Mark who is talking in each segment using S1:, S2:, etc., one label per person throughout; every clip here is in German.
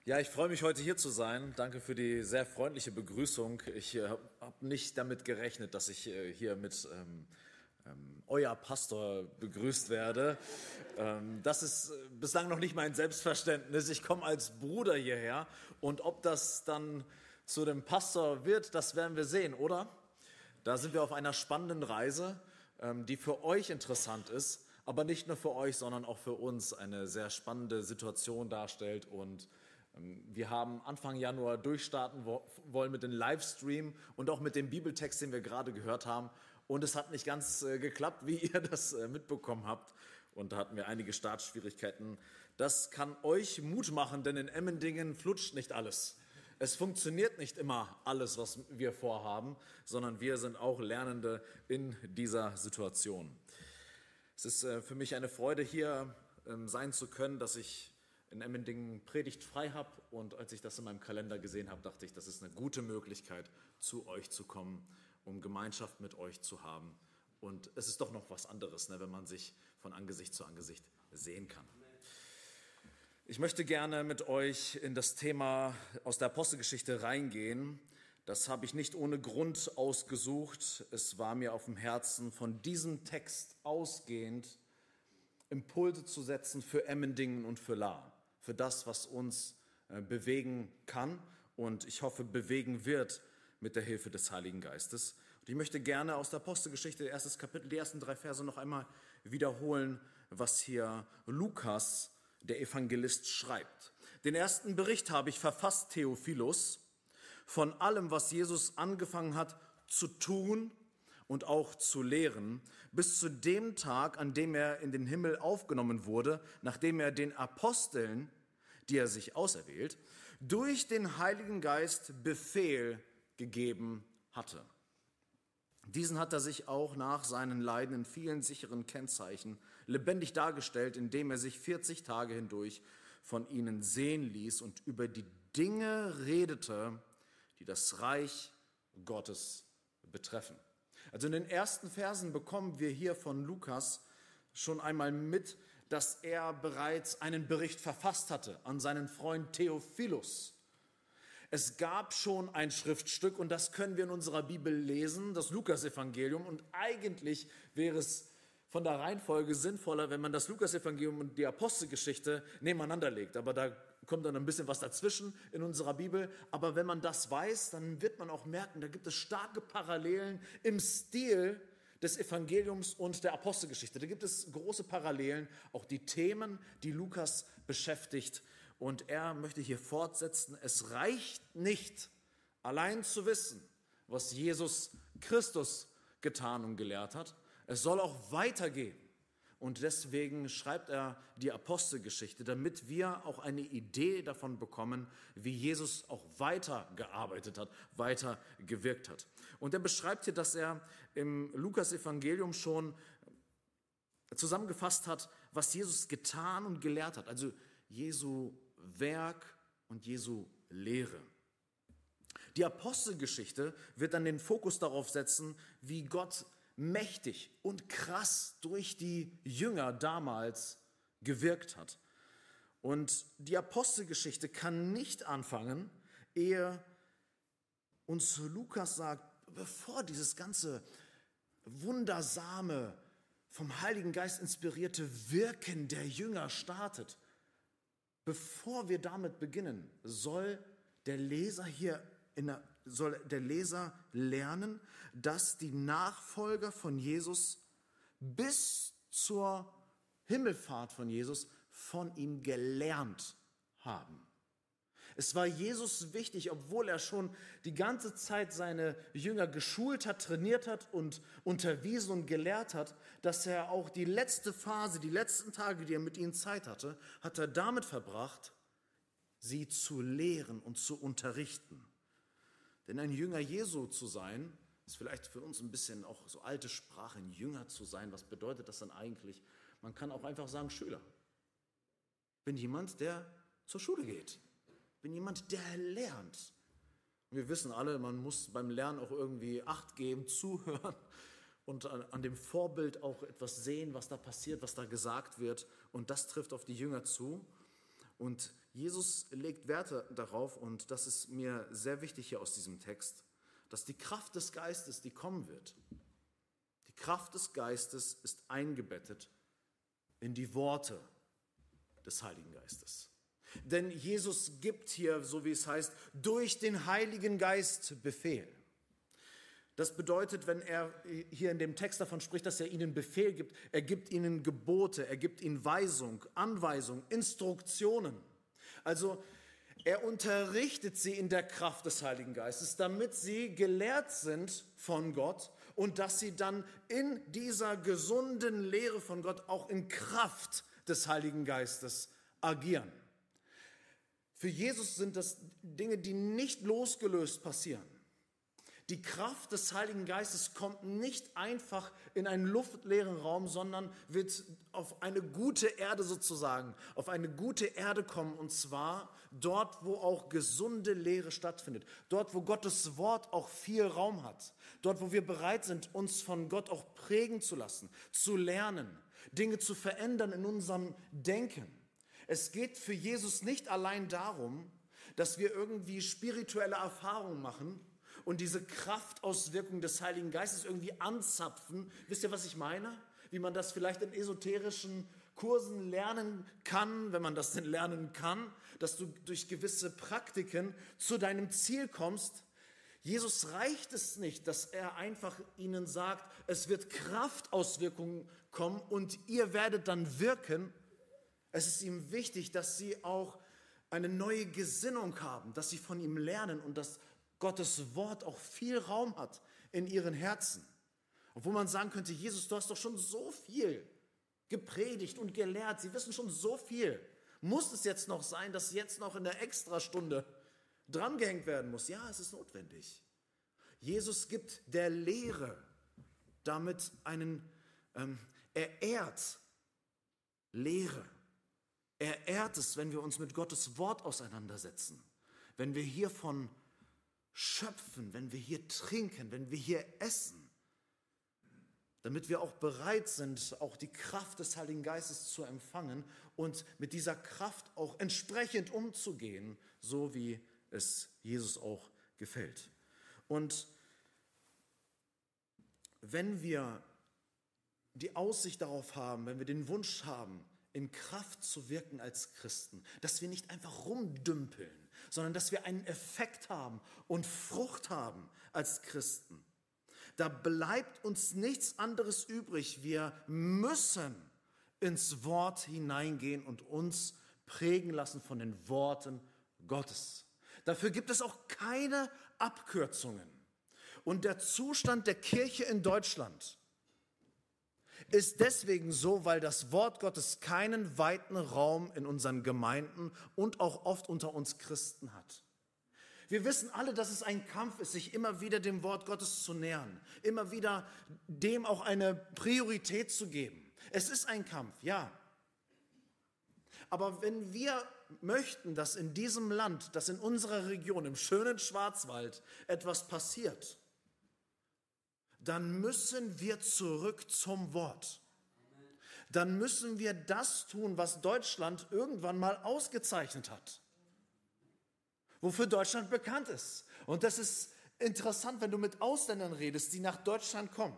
S1: Ja, ich freue mich, heute hier zu sein. Danke für die sehr freundliche Begrüßung. Ich habe nicht damit gerechnet, dass ich hier mit euer Pastor begrüßt werde. Das ist bislang noch nicht mein Selbstverständnis. Ich komme als Bruder hierher und ob das dann zu dem Pastor wird, das werden wir sehen, oder? Da sind wir auf einer spannenden Reise, die für euch interessant ist, aber nicht nur für euch, sondern auch für uns eine sehr spannende Situation darstellt. Und wir haben Anfang Januar durchstarten wollen mit dem Livestream und auch mit dem Bibeltext, den wir gerade gehört haben. Und es hat nicht ganz geklappt, wie ihr das mitbekommen habt. Und da hatten wir einige Startschwierigkeiten. Das kann euch Mut machen, denn in Emmendingen flutscht nicht alles. Es funktioniert nicht immer alles, was wir vorhaben, sondern wir sind auch Lernende in dieser Situation. Es ist für mich eine Freude, hier sein zu können, dass ich in Emmendingen Predigt frei habe. Und als ich das in meinem Kalender gesehen habe, dachte ich, das ist eine gute Möglichkeit, zu euch zu kommen, um Gemeinschaft mit euch zu haben. Und es ist doch noch was anderes, wenn man sich von Angesicht zu Angesicht sehen kann. Ich möchte gerne mit euch in das Thema aus der Apostelgeschichte reingehen. Das habe ich nicht ohne Grund ausgesucht. Es war mir auf dem Herzen, von diesem Text ausgehend Impulse zu setzen für Emmendingen und für Lahr, für das, was uns bewegen kann und ich hoffe, bewegen wird mit der Hilfe des Heiligen Geistes. Und ich möchte gerne aus der Apostelgeschichte, erstes Kapitel, die ersten 3 Verse noch einmal wiederholen, was hier Lukas, der Evangelist, schreibt. Den ersten Bericht habe ich verfasst, Theophilus, von allem, was Jesus angefangen hat zu tun und auch zu lehren, bis zu dem Tag, an dem er in den Himmel aufgenommen wurde, nachdem er den Aposteln, die er sich auserwählt, durch den Heiligen Geist Befehl gegeben hatte. Diesen hat er sich auch nach seinen Leiden in vielen sicheren Kennzeichen lebendig dargestellt, indem er sich 40 Tage hindurch von ihnen sehen ließ und über die Dinge redete, die das Reich Gottes betreffen. Also in den ersten Versen bekommen wir hier von Lukas schon einmal mit, dass er bereits einen Bericht verfasst hatte an seinen Freund Theophilus. Es gab schon ein Schriftstück und das können wir in unserer Bibel lesen, das Lukasevangelium. Und eigentlich wäre es von der Reihenfolge sinnvoller, wenn man das Lukasevangelium und die Apostelgeschichte nebeneinander legt. Aber da kommt dann ein bisschen was dazwischen in unserer Bibel. Aber wenn man das weiß, dann wird man auch merken, da gibt es starke Parallelen im Stil des Evangeliums und der Apostelgeschichte. Da gibt es große Parallelen, auch die Themen, die Lukas beschäftigt. Und er möchte hier fortsetzen, es reicht nicht, allein zu wissen, was Jesus Christus getan und gelehrt hat. Es soll auch weitergehen. Und deswegen schreibt er die Apostelgeschichte, damit wir auch eine Idee davon bekommen, wie Jesus auch weitergearbeitet hat, weiter gewirkt hat. Und er beschreibt hier, dass er im Lukas-Evangelium schon zusammengefasst hat, was Jesus getan und gelehrt hat. Also Jesu Werk und Jesu Lehre. Die Apostelgeschichte wird dann den Fokus darauf setzen, wie Gott mächtig und krass durch die Jünger damals gewirkt hat. Und die Apostelgeschichte kann nicht anfangen, ehe uns Lukas sagt, bevor dieses ganze wundersame, vom Heiligen Geist inspirierte Wirken der Jünger startet. Bevor wir damit beginnen, soll der Leser lernen, dass die Nachfolger von Jesus bis zur Himmelfahrt von Jesus von ihm gelernt haben. Es war Jesus wichtig, obwohl er schon die ganze Zeit seine Jünger geschult hat, trainiert hat und unterwiesen und gelehrt hat, dass er auch die letzte Phase, die letzten Tage, die er mit ihnen Zeit hatte, hat er damit verbracht, sie zu lehren und zu unterrichten. Denn ein Jünger Jesu zu sein, ist vielleicht für uns ein bisschen auch so alte Sprache, ein Jünger zu sein. Was bedeutet das dann eigentlich? Man kann auch einfach sagen, Schüler. Ich bin jemand, der zur Schule geht. Ich bin jemand, der lernt. Und wir wissen alle, man muss beim Lernen auch irgendwie Acht geben, zuhören und an dem Vorbild auch etwas sehen, was da passiert, was da gesagt wird. Und das trifft auf die Jünger zu. Und
S2: Jesus legt Werte darauf, und das ist mir sehr wichtig hier aus diesem Text, dass die Kraft des Geistes, die kommen wird, die Kraft des Geistes ist eingebettet in die Worte des Heiligen Geistes. Denn Jesus gibt hier, so wie es heißt, durch den Heiligen Geist Befehl. Das bedeutet, wenn er hier in dem Text davon spricht, dass er ihnen Befehl gibt, er gibt ihnen Gebote, er gibt ihnen Weisung, Anweisung, Instruktionen. Also er unterrichtet sie in der Kraft des Heiligen Geistes, damit sie gelehrt sind von Gott und dass sie dann in dieser gesunden Lehre von Gott auch in Kraft des Heiligen Geistes agieren. Für Jesus sind das Dinge, die nicht losgelöst passieren. Die Kraft des Heiligen Geistes kommt nicht einfach in einen luftleeren Raum, sondern wird auf eine gute Erde sozusagen, auf eine gute Erde kommen, und zwar dort, wo auch gesunde Lehre stattfindet, dort, wo Gottes Wort auch viel Raum hat, dort, wo wir bereit sind, uns von Gott auch prägen zu lassen, zu lernen, Dinge zu verändern in unserem Denken. Es geht für Jesus nicht allein darum, dass wir irgendwie spirituelle Erfahrungen machen und diese Kraftauswirkung des Heiligen Geistes irgendwie anzapfen. Wisst ihr, was ich meine? Wie man das vielleicht in esoterischen Kursen lernen kann, wenn man das denn lernen kann, dass du durch gewisse Praktiken zu deinem Ziel kommst. Jesus reicht es nicht, dass er einfach ihnen sagt, es wird Kraftauswirkungen kommen und ihr werdet dann wirken. Es ist ihm wichtig, dass sie auch eine neue Gesinnung haben, dass sie von ihm lernen und dass Gottes Wort auch viel Raum hat in ihren Herzen. Obwohl man sagen könnte, Jesus, du hast doch schon so viel gepredigt und gelehrt, sie wissen schon so viel. Muss es jetzt noch sein, dass jetzt noch in der Extrastunde drangehängt werden muss? Ja, es ist notwendig. Jesus gibt der Lehre damit er ehrt Lehre. Er ehrt es, wenn wir uns mit Gottes Wort auseinandersetzen, wenn wir hiervon schöpfen, wenn wir hier trinken, wenn wir hier essen, damit wir auch bereit sind, auch die Kraft des Heiligen Geistes zu empfangen und mit dieser Kraft auch entsprechend umzugehen, so wie es Jesus auch gefällt. Und wenn wir die Aussicht darauf haben, wenn wir den Wunsch haben, in Kraft zu wirken als Christen, dass wir nicht einfach rumdümpeln, sondern dass wir einen Effekt haben und Frucht haben als Christen, da bleibt uns nichts anderes übrig. Wir müssen ins Wort hineingehen und uns prägen lassen von den Worten Gottes. Dafür gibt es auch keine Abkürzungen. Und der Zustand der Kirche in Deutschland ist deswegen so, weil das Wort Gottes keinen weiten Raum in unseren Gemeinden und auch oft unter uns Christen hat. Wir wissen alle, dass es ein Kampf ist, sich immer wieder dem Wort Gottes zu nähern, immer wieder dem auch eine Priorität zu geben. Es ist ein Kampf, ja. Aber wenn wir möchten, dass in diesem Land, dass in unserer Region, im schönen Schwarzwald etwas passiert, dann müssen wir zurück zum Wort. Dann müssen wir das tun, was Deutschland irgendwann mal ausgezeichnet hat. Wofür Deutschland bekannt ist. Und das ist interessant, wenn du mit Ausländern redest, die nach Deutschland kommen.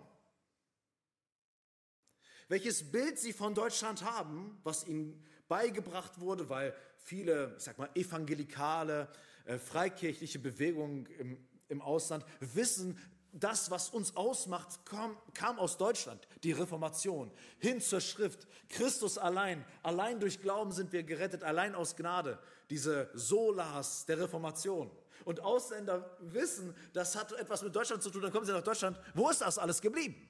S2: Welches Bild sie von Deutschland haben, was ihnen beigebracht wurde, weil viele, ich sag mal, evangelikale, freikirchliche Bewegungen im Ausland wissen, das, was uns ausmacht, kam aus Deutschland, die Reformation, hin zur Schrift, Christus allein durch Glauben sind wir gerettet, allein aus Gnade, diese Solas der Reformation. Und Ausländer wissen, das hat etwas mit Deutschland zu tun, dann kommen sie nach Deutschland, wo ist das alles geblieben?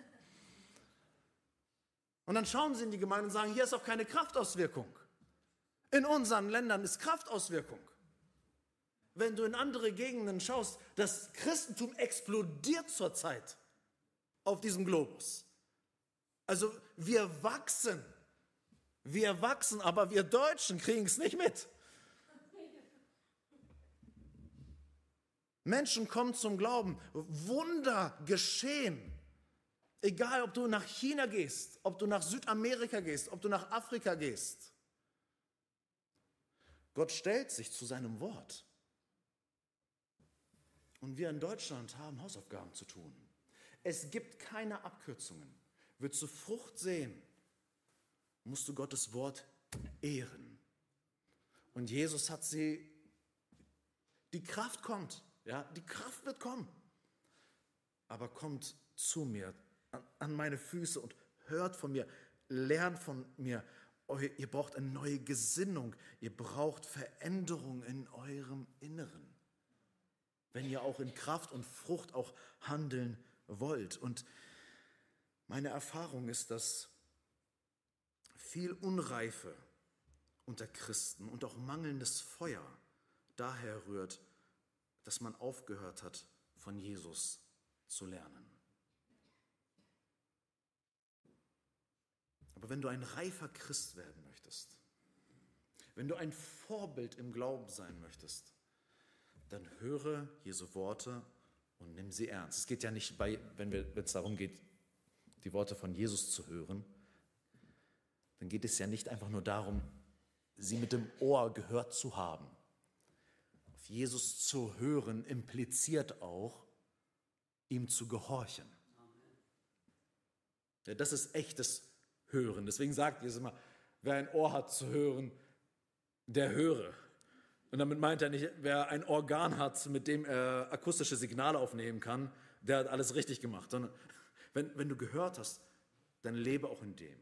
S2: Und dann schauen sie in die Gemeinde und sagen, hier ist auch keine Kraftauswirkung. In unseren Ländern ist Kraftauswirkung. Wenn du in andere Gegenden schaust, das Christentum explodiert zurzeit auf diesem Globus. Also wir wachsen, aber wir Deutschen kriegen es nicht mit. Menschen kommen zum Glauben, Wunder geschehen. Egal, ob du nach China gehst, ob du nach Südamerika gehst, ob du nach Afrika gehst. Gott stellt sich zu seinem Wort. Und wir in Deutschland haben Hausaufgaben zu tun. Es gibt keine Abkürzungen. Willst du Frucht sehen, musst du Gottes Wort ehren. Und Jesus hat die Kraft kommt, ja, die Kraft wird kommen. Aber kommt zu mir, an meine Füße und hört von mir, lernt von mir. Ihr braucht eine neue Gesinnung, ihr braucht Veränderung in eurem Inneren, wenn ihr auch in Kraft und Frucht auch handeln wollt. Und meine Erfahrung ist, dass viel Unreife unter Christen und auch mangelndes Feuer daher rührt, dass man aufgehört hat, von Jesus zu lernen. Aber wenn du ein reifer Christ werden möchtest, wenn du ein Vorbild im Glauben sein möchtest, dann höre Jesu Worte und nimm sie ernst. Es geht ja nicht, wenn es darum geht, die Worte von Jesus zu hören, dann geht es ja nicht einfach nur darum, sie mit dem Ohr gehört zu haben. Auf Jesus zu hören impliziert auch, ihm zu gehorchen. Ja, das ist echtes Hören. Deswegen sagt Jesus immer, wer ein Ohr hat zu hören, der höre. Und damit meint er nicht, wer ein Organ hat, mit dem er akustische Signale aufnehmen kann, der hat alles richtig gemacht. Sondern wenn du gehört hast, dann lebe auch in dem.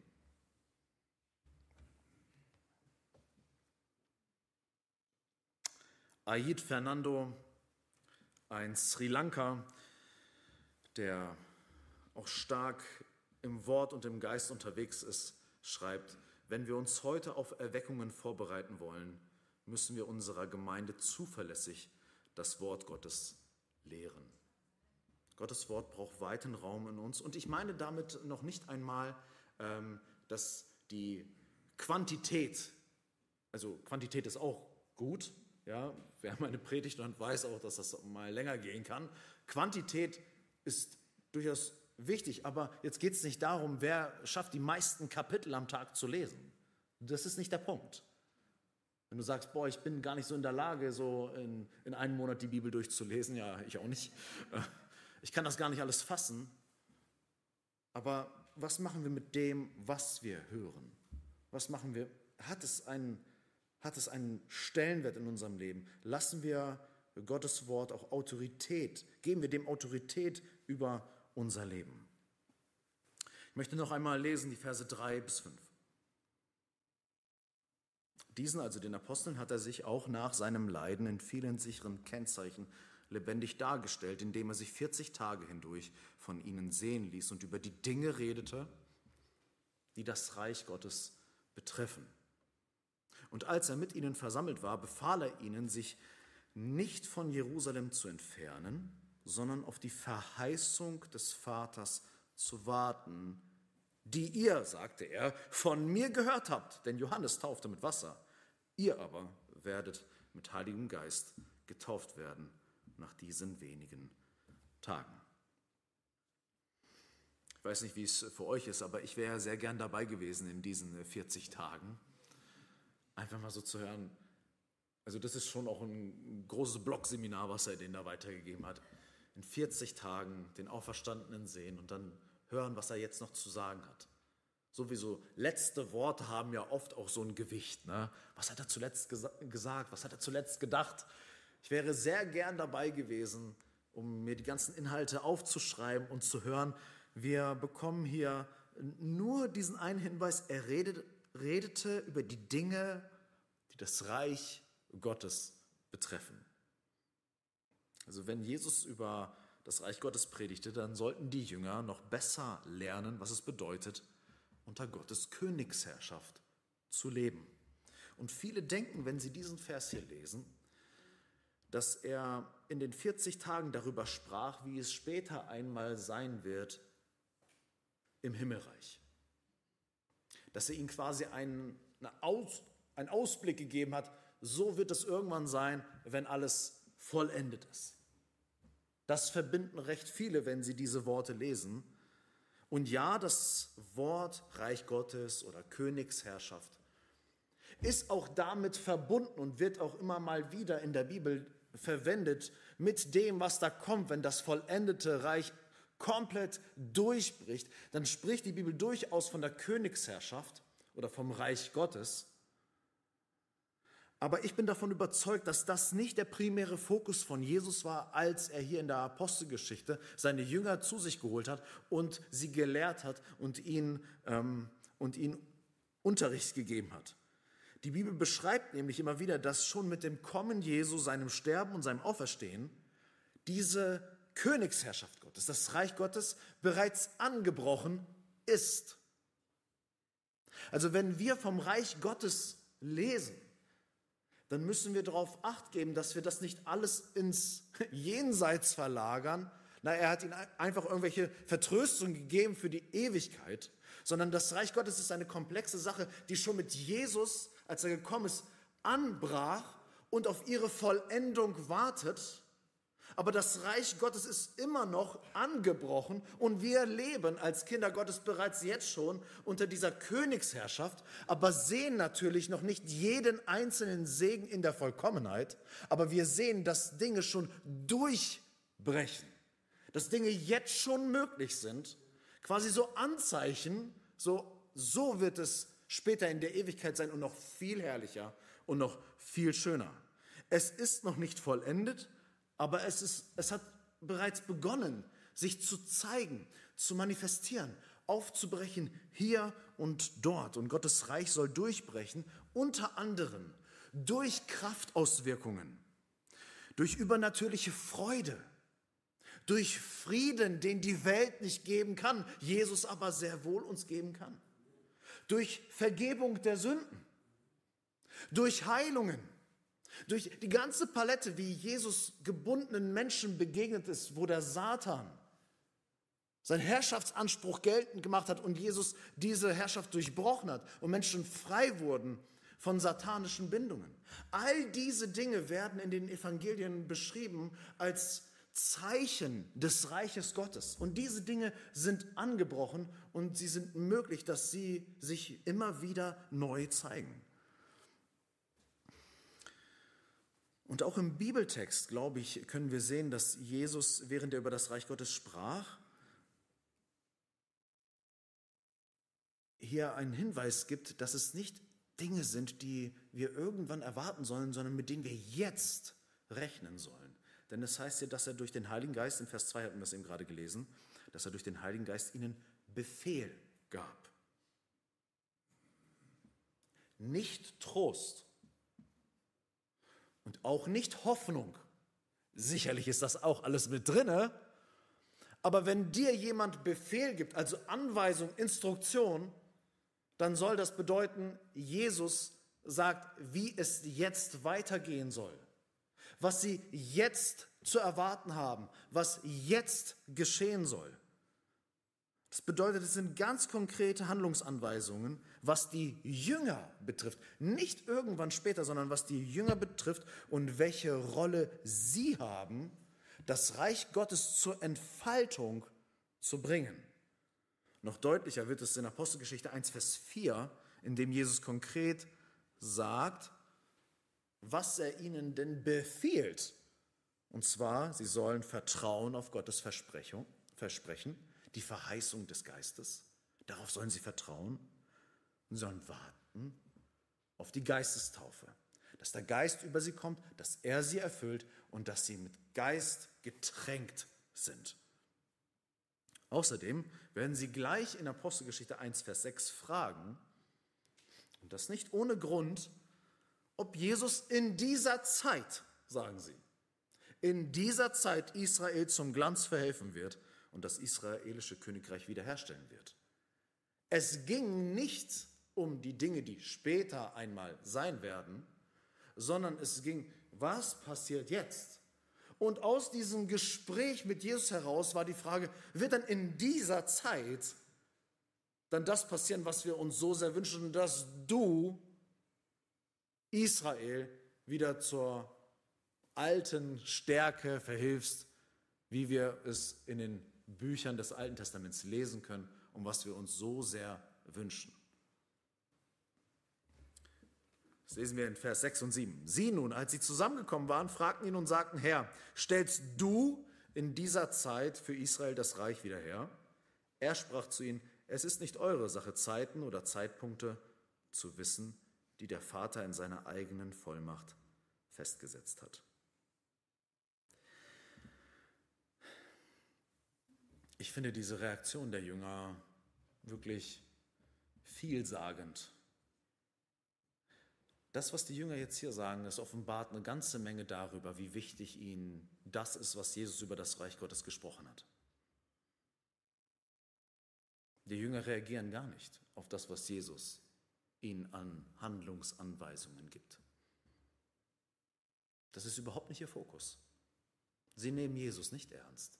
S2: Ayit Fernando, ein Sri Lanka, der auch stark im Wort und im Geist unterwegs ist, schreibt, wenn wir uns heute auf Erweckungen vorbereiten wollen, müssen wir unserer Gemeinde zuverlässig das Wort Gottes lehren. Gottes Wort braucht weiten Raum in uns. Und ich meine damit noch nicht einmal, dass die Quantität, also Quantität ist auch gut, ja, wer meine Predigt und weiß auch, dass das mal länger gehen kann. Quantität ist durchaus wichtig, aber jetzt geht es nicht darum, wer schafft die meisten Kapitel am Tag zu lesen. Das ist nicht der Punkt. Wenn du sagst, boah, ich bin gar nicht so in der Lage, so in einem Monat die Bibel durchzulesen, ja, ich auch nicht. Ich kann das gar nicht alles fassen. Aber was machen wir mit dem, was wir hören? Was machen wir? Hat es einen Stellenwert in unserem Leben? Lassen wir Gottes Wort auch Autorität, geben wir dem Autorität über unser Leben? Ich möchte noch einmal lesen die Verse 3 bis 5. Diesen, also den Aposteln, hat er sich auch nach seinem Leiden in vielen sicheren Kennzeichen lebendig dargestellt, indem er sich 40 Tage hindurch von ihnen sehen ließ und über die Dinge redete, die das Reich Gottes betreffen. Und als er mit ihnen versammelt war, befahl er ihnen, sich nicht von Jerusalem zu entfernen, sondern auf die Verheißung des Vaters zu warten, die ihr, sagte er, von mir gehört habt. Denn Johannes taufte mit Wasser, ihr aber werdet mit Heiligem Geist getauft werden nach diesen wenigen Tagen. Ich weiß nicht, wie es für euch ist, aber ich wäre sehr gern dabei gewesen in diesen 40 Tagen. Einfach mal so zu hören, also das ist schon auch ein großes Blogseminar, was er denen da weitergegeben hat. In 40 Tagen den Auferstandenen sehen und dann hören, was er jetzt noch zu sagen hat. Sowieso, letzte Worte haben ja oft auch so ein Gewicht. Ne? Was hat er zuletzt gesagt? Was hat er zuletzt gedacht? Ich wäre sehr gern dabei gewesen, um mir die ganzen Inhalte aufzuschreiben und zu hören. Wir bekommen hier nur diesen einen Hinweis, er redete über die Dinge, die das Reich Gottes betreffen. Also wenn Jesus über das Reich Gottes predigte, dann sollten die Jünger noch besser lernen, was es bedeutet, unter Gottes Königsherrschaft zu leben. Und viele denken, wenn sie diesen Vers hier lesen, dass er in den 40 Tagen darüber sprach, wie es später einmal sein wird im Himmelreich. Dass er ihnen quasi einen Ausblick gegeben hat, so wird es irgendwann sein, wenn alles vollendet ist. Das verbinden recht viele, wenn sie diese Worte lesen. Und ja, das Wort Reich Gottes oder Königsherrschaft ist auch damit verbunden und wird auch immer mal wieder in der Bibel verwendet mit dem, was da kommt, wenn das vollendete Reich komplett durchbricht. Dann spricht die Bibel durchaus von der Königsherrschaft oder vom Reich Gottes. Aber ich bin davon überzeugt, dass das nicht der primäre Fokus von Jesus war, als er hier in der Apostelgeschichte seine Jünger zu sich geholt hat und sie gelehrt hat und ihnen Unterricht gegeben hat. Die Bibel beschreibt nämlich immer wieder, dass schon mit dem Kommen Jesu, seinem Sterben und seinem Auferstehen diese Königsherrschaft Gottes, das Reich Gottes bereits angebrochen ist. Also wenn wir vom Reich Gottes lesen, dann müssen wir darauf Acht geben, dass wir das nicht alles ins Jenseits verlagern. Er hat ihnen einfach irgendwelche Vertröstungen gegeben für die Ewigkeit, sondern das Reich Gottes ist eine komplexe Sache, die schon mit Jesus, als er gekommen ist, anbrach und auf ihre Vollendung wartet. Aber das Reich Gottes ist immer noch angebrochen und wir leben als Kinder Gottes bereits jetzt schon unter dieser Königsherrschaft, aber sehen natürlich noch nicht jeden einzelnen Segen in der Vollkommenheit, aber wir sehen, dass Dinge schon durchbrechen, dass Dinge jetzt schon möglich sind, quasi so Anzeichen, so wird es später in der Ewigkeit sein und noch viel herrlicher und noch viel schöner. Es ist noch nicht vollendet, aber es hat bereits begonnen, sich zu zeigen, zu manifestieren, aufzubrechen hier und dort. Und Gottes Reich soll durchbrechen, unter anderem durch Kraftauswirkungen, durch übernatürliche Freude, durch Frieden, den die Welt nicht geben kann, Jesus aber sehr wohl uns geben kann, durch Vergebung der Sünden, durch Heilungen, durch die ganze Palette, wie Jesus gebundenen Menschen begegnet ist, wo der Satan seinen Herrschaftsanspruch geltend gemacht hat und Jesus diese Herrschaft durchbrochen hat und Menschen frei wurden von satanischen Bindungen. All diese Dinge werden in den Evangelien beschrieben als Zeichen des Reiches Gottes. Und diese Dinge sind angebrochen und sie sind möglich, dass sie sich immer wieder neu zeigen. Und auch im Bibeltext, glaube ich, können wir sehen, dass Jesus, während er über das Reich Gottes sprach, hier einen Hinweis gibt, dass es nicht Dinge sind, die wir irgendwann erwarten sollen, sondern mit denen wir jetzt rechnen sollen. Denn es heißt hier, dass er durch den Heiligen Geist, in Vers 2 hatten wir es eben gerade gelesen, dass er durch den Heiligen Geist ihnen Befehl gab. Nicht Trost. Und auch nicht Hoffnung. Sicherlich ist das auch alles mit drinne. Aber wenn dir jemand Befehl gibt, also Anweisung, Instruktion, dann soll das bedeuten, Jesus sagt, wie es jetzt weitergehen soll. Was sie jetzt zu erwarten haben, was jetzt geschehen soll. Das bedeutet, es sind ganz konkrete Handlungsanweisungen, was die Jünger betrifft. Nicht irgendwann später, sondern was die Jünger betrifft und welche Rolle sie haben, das Reich Gottes zur Entfaltung zu bringen. Noch deutlicher wird es in Apostelgeschichte 1, Vers 4, in dem Jesus konkret sagt, was er ihnen denn befiehlt. Und zwar, sie sollen vertrauen auf Gottes Versprechen, die Verheißung des Geistes. Darauf sollen sie vertrauen und sollen warten auf die Geistestaufe. Dass der Geist über sie kommt, dass er sie erfüllt und dass sie mit Geist getränkt sind. Außerdem werden sie gleich in Apostelgeschichte 1, Vers 6 fragen, und das nicht ohne Grund, ob Jesus in dieser Zeit, sagen sie, in dieser Zeit Israel zum Glanz verhelfen wird und das israelische Königreich wiederherstellen wird. Es ging nicht um die Dinge, die später einmal sein werden, sondern es ging, was passiert jetzt? Und aus diesem Gespräch mit Jesus heraus war die Frage, wird dann in dieser Zeit dann das passieren, was wir uns so sehr wünschen, dass du Israel wieder zur alten Stärke verhilfst, wie wir es in den Büchern des Alten Testaments lesen können und was wir uns so sehr wünschen. Das lesen wir in Vers 6 und 7. Sie nun, als sie zusammengekommen waren, fragten ihn und sagten, Herr, stellst du in dieser Zeit für Israel das Reich wieder her? Er sprach zu ihnen, es ist nicht eure Sache, Zeiten oder Zeitpunkte zu wissen, die der Vater in seiner eigenen Vollmacht festgesetzt hat. Ich finde diese Reaktion der Jünger wirklich vielsagend. Das, was die Jünger jetzt hier sagen, das offenbart eine ganze Menge darüber, wie wichtig ihnen das ist, was Jesus über das Reich Gottes gesprochen hat. Die Jünger reagieren gar nicht auf das, was Jesus ihnen an Handlungsanweisungen gibt. Das ist überhaupt nicht ihr Fokus. Sie nehmen Jesus nicht ernst.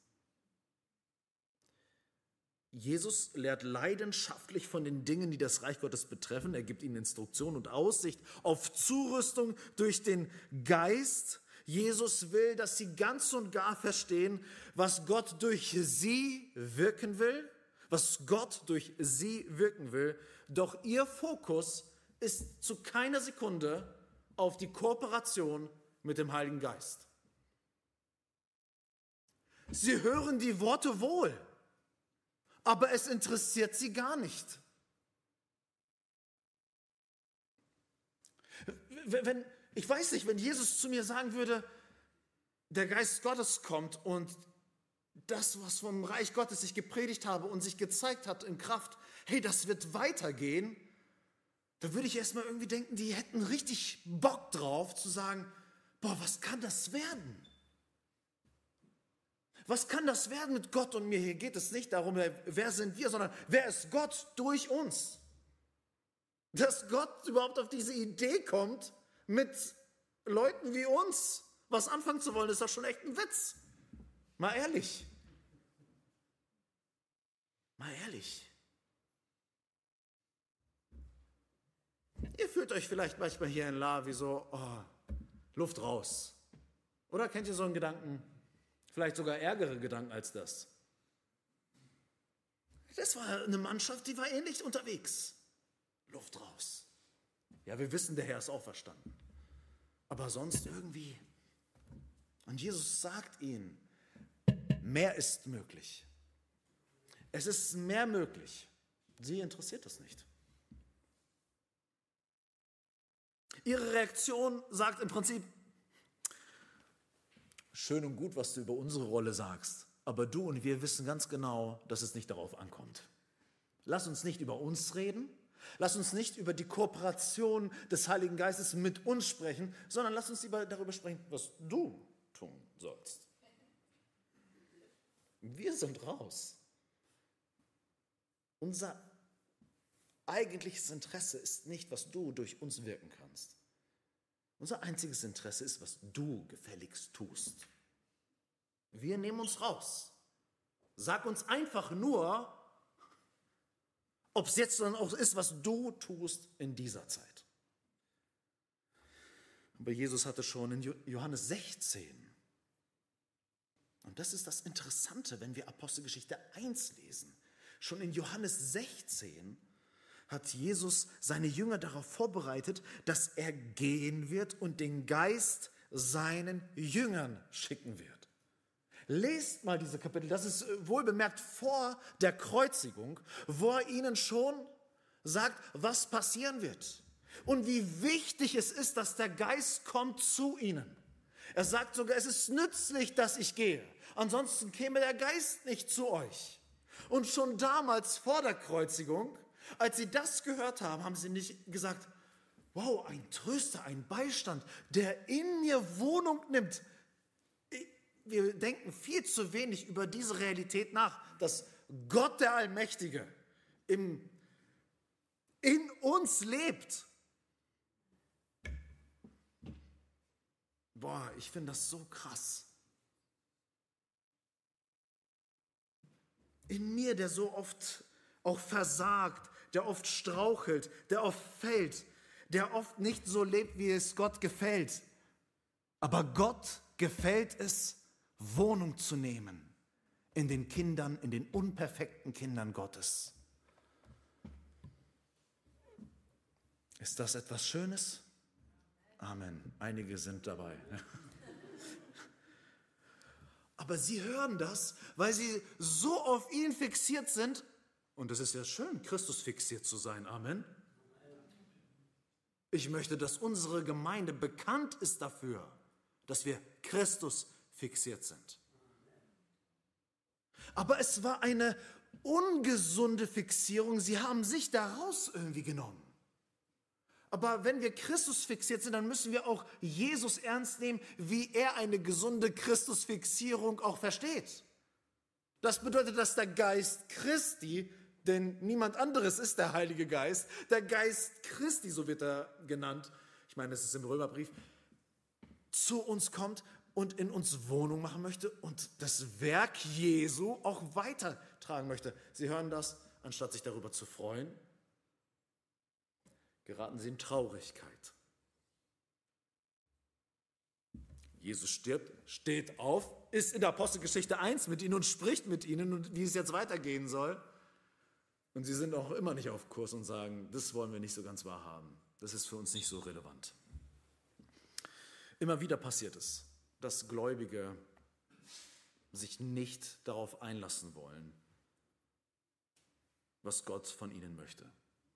S2: Jesus lehrt leidenschaftlich von den Dingen, die das Reich Gottes betreffen. Er gibt ihnen Instruktion und Aussicht auf Zurüstung durch den Geist. Jesus will, dass sie ganz und gar verstehen, was Gott durch sie wirken will, Doch ihr Fokus ist zu keiner Sekunde auf die Kooperation mit dem Heiligen Geist. Sie hören die Worte wohl, aber es interessiert sie gar nicht. Ich weiß nicht, wenn Jesus zu mir sagen würde, der Geist Gottes kommt und das, was vom Reich Gottes ich gepredigt habe und sich gezeigt hat in Kraft, hey, das wird weitergehen, da würde ich erstmal irgendwie denken, die hätten richtig Bock drauf zu sagen, boah, was kann das werden? Was kann das werden mit Gott und mir? Hier geht es nicht darum, wer sind wir, sondern wer ist Gott durch uns? Dass Gott überhaupt auf diese Idee kommt, mit Leuten wie uns was anfangen zu wollen, ist doch schon echt ein Witz. Mal ehrlich. Mal ehrlich. Ihr fühlt euch vielleicht manchmal hier in La wie so, Luft raus. Oder kennt ihr so einen Gedanken? Vielleicht sogar ärgere Gedanken als das. Das war eine Mannschaft, die war ähnlich unterwegs. Luft raus. Ja, wir wissen, der Herr ist auferstanden. Aber sonst irgendwie. Und Jesus sagt ihnen, mehr ist möglich. Es ist mehr möglich. Sie interessiert das nicht. Ihre Reaktion sagt im Prinzip, schön und gut, was du über unsere Rolle sagst, aber du und wir wissen ganz genau, dass es nicht darauf ankommt. Lass uns nicht über uns reden, lass uns nicht über die Kooperation des Heiligen Geistes mit uns sprechen, sondern lass uns darüber sprechen, was du tun sollst. Wir sind raus. Unser eigentliches Interesse ist nicht, was du durch uns wirken kannst. Unser einziges Interesse ist, was du gefälligst tust. Wir nehmen uns raus. Sag uns einfach nur, ob es jetzt dann auch ist, was du tust in dieser Zeit. Aber Jesus hatte schon in Johannes 16, und das ist das Interessante, wenn wir Apostelgeschichte 1 lesen, schon in Johannes 16 hat Jesus seine Jünger darauf vorbereitet, dass er gehen wird und den Geist seinen Jüngern schicken wird. Lest mal diese Kapitel, das ist wohlbemerkt vor der Kreuzigung, wo er ihnen schon sagt, was passieren wird und wie wichtig es ist, dass der Geist kommt zu ihnen. Er sagt sogar, es ist nützlich, dass ich gehe, ansonsten käme der Geist nicht zu euch. Und schon damals vor der Kreuzigung, als sie das gehört haben, haben sie nicht gesagt, wow, ein Tröster, ein Beistand, der in mir Wohnung nimmt. Wir denken viel zu wenig über diese Realität nach, dass Gott der Allmächtige in uns lebt. Boah, ich finde das so krass. In mir, der so oft auch versagt, der oft strauchelt, der oft fällt, der oft nicht so lebt, wie es Gott gefällt. Aber Gott gefällt es, Wohnung zu nehmen in den Kindern, in den unperfekten Kindern Gottes. Ist das etwas Schönes? Amen. Einige sind dabei. Aber sie hören das, weil sie so auf ihn fixiert sind. Und es ist ja schön, Christus fixiert zu sein. Amen. Ich möchte, dass unsere Gemeinde bekannt ist dafür, dass wir Christus fixiert sind. Aber es war eine ungesunde Fixierung. Sie haben sich daraus irgendwie genommen. Aber wenn wir Christus fixiert sind, dann müssen wir auch Jesus ernst nehmen, wie er eine gesunde Christusfixierung auch versteht. Das bedeutet, dass der Geist Christi, denn niemand anderes ist der Heilige Geist, der Geist Christi, so wird er genannt, ich meine, das ist im Römerbrief, zu uns kommt und in uns Wohnung machen möchte und das Werk Jesu auch weitertragen möchte. Sie hören das, anstatt sich darüber zu freuen, geraten sie in Traurigkeit. Jesus stirbt, steht auf, ist in der Apostelgeschichte 1 mit ihnen und spricht mit ihnen und wie es jetzt weitergehen soll. Und sie sind auch immer nicht auf Kurs und sagen, das wollen wir nicht so ganz wahrhaben. Das ist für uns nicht so relevant. Immer wieder passiert es, dass Gläubige sich nicht darauf einlassen wollen, was Gott von ihnen möchte.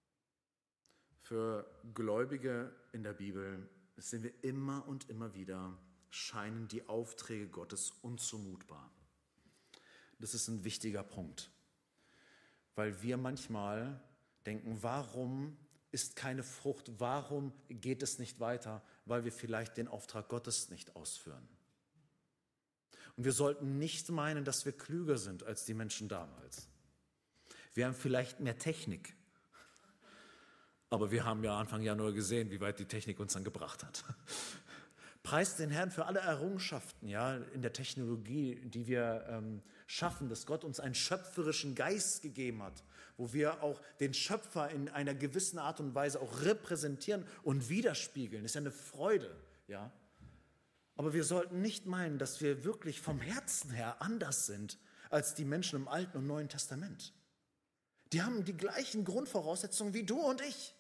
S2: Für Gläubige in der Bibel sehen wir immer und immer wieder, scheinen die Aufträge Gottes unzumutbar. Das ist ein wichtiger Punkt, weil wir manchmal denken, warum ist keine Frucht, warum geht es nicht weiter, weil wir vielleicht den Auftrag Gottes nicht ausführen. Und wir sollten nicht meinen, dass wir klüger sind als die Menschen damals. Wir haben vielleicht mehr Technik, aber wir haben ja Anfang Januar gesehen, wie weit die Technik uns dann gebracht hat. Preist den Herrn für alle Errungenschaften, ja, in der Technologie, die wir schaffen, dass Gott uns einen schöpferischen Geist gegeben hat, wo wir auch den Schöpfer in einer gewissen Art und Weise auch repräsentieren und widerspiegeln. Das ist ja eine Freude, ja. Aber wir sollten nicht meinen, dass wir wirklich vom Herzen her anders sind als die Menschen im Alten und Neuen Testament. Die haben die gleichen Grundvoraussetzungen wie du und ich.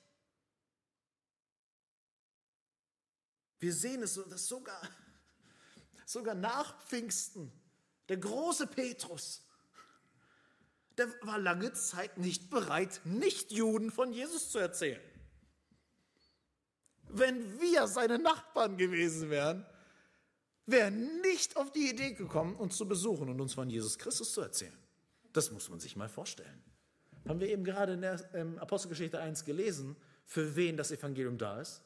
S2: Wir sehen es, dass sogar nach Pfingsten, der große Petrus, der war lange Zeit nicht bereit, Nichtjuden von Jesus zu erzählen. Wenn wir seine Nachbarn gewesen wären, wären nicht auf die Idee gekommen, uns zu besuchen und uns von Jesus Christus zu erzählen. Das muss man sich mal vorstellen. Haben wir eben gerade in der Apostelgeschichte 1 gelesen, für wen das Evangelium da ist?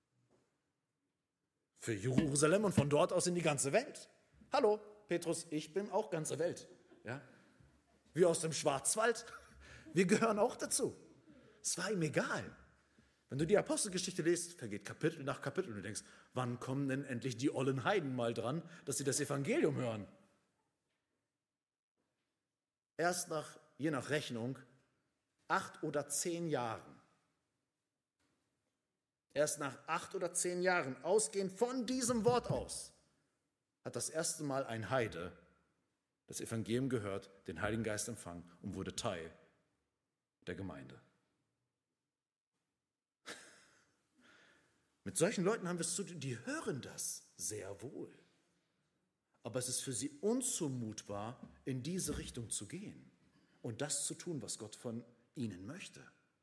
S2: Für Jerusalem und von dort aus in die ganze Welt. Hallo, Petrus, ich bin auch ganze Welt. Ja? Wie aus dem Schwarzwald. Wir gehören auch dazu. Es war ihm egal. Wenn du die Apostelgeschichte liest, vergeht Kapitel nach Kapitel und du denkst, wann kommen denn endlich die ollen Heiden mal dran, dass sie das Evangelium hören? Erst je nach Rechnung, 8 oder 10 Jahren. Erst nach 8 oder 10 Jahren, ausgehend von diesem Wort aus, hat das erste Mal ein Heide das Evangelium gehört, den Heiligen Geist empfangen und wurde Teil der Gemeinde. Mit solchen Leuten haben wir es zu tun, die hören das sehr wohl. Aber es ist für sie unzumutbar, in diese Richtung zu gehen und das zu tun, was Gott von ihnen möchte.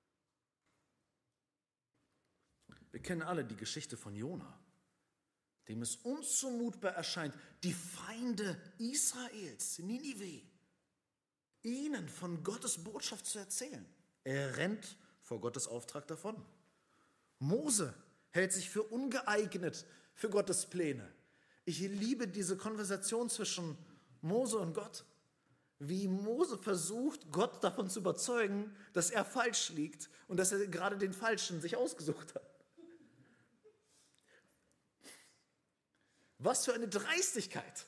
S2: Wir kennen alle die Geschichte von Jona, dem es unzumutbar erscheint, die Feinde Israels, Ninive, ihnen von Gottes Botschaft zu erzählen. Er rennt vor Gottes Auftrag davon. Mose hält sich für ungeeignet für Gottes Pläne. Ich liebe diese Konversation zwischen Mose und Gott. Wie Mose versucht, Gott davon zu überzeugen, dass er falsch liegt und dass er gerade den Falschen sich ausgesucht hat. Was für eine Dreistigkeit.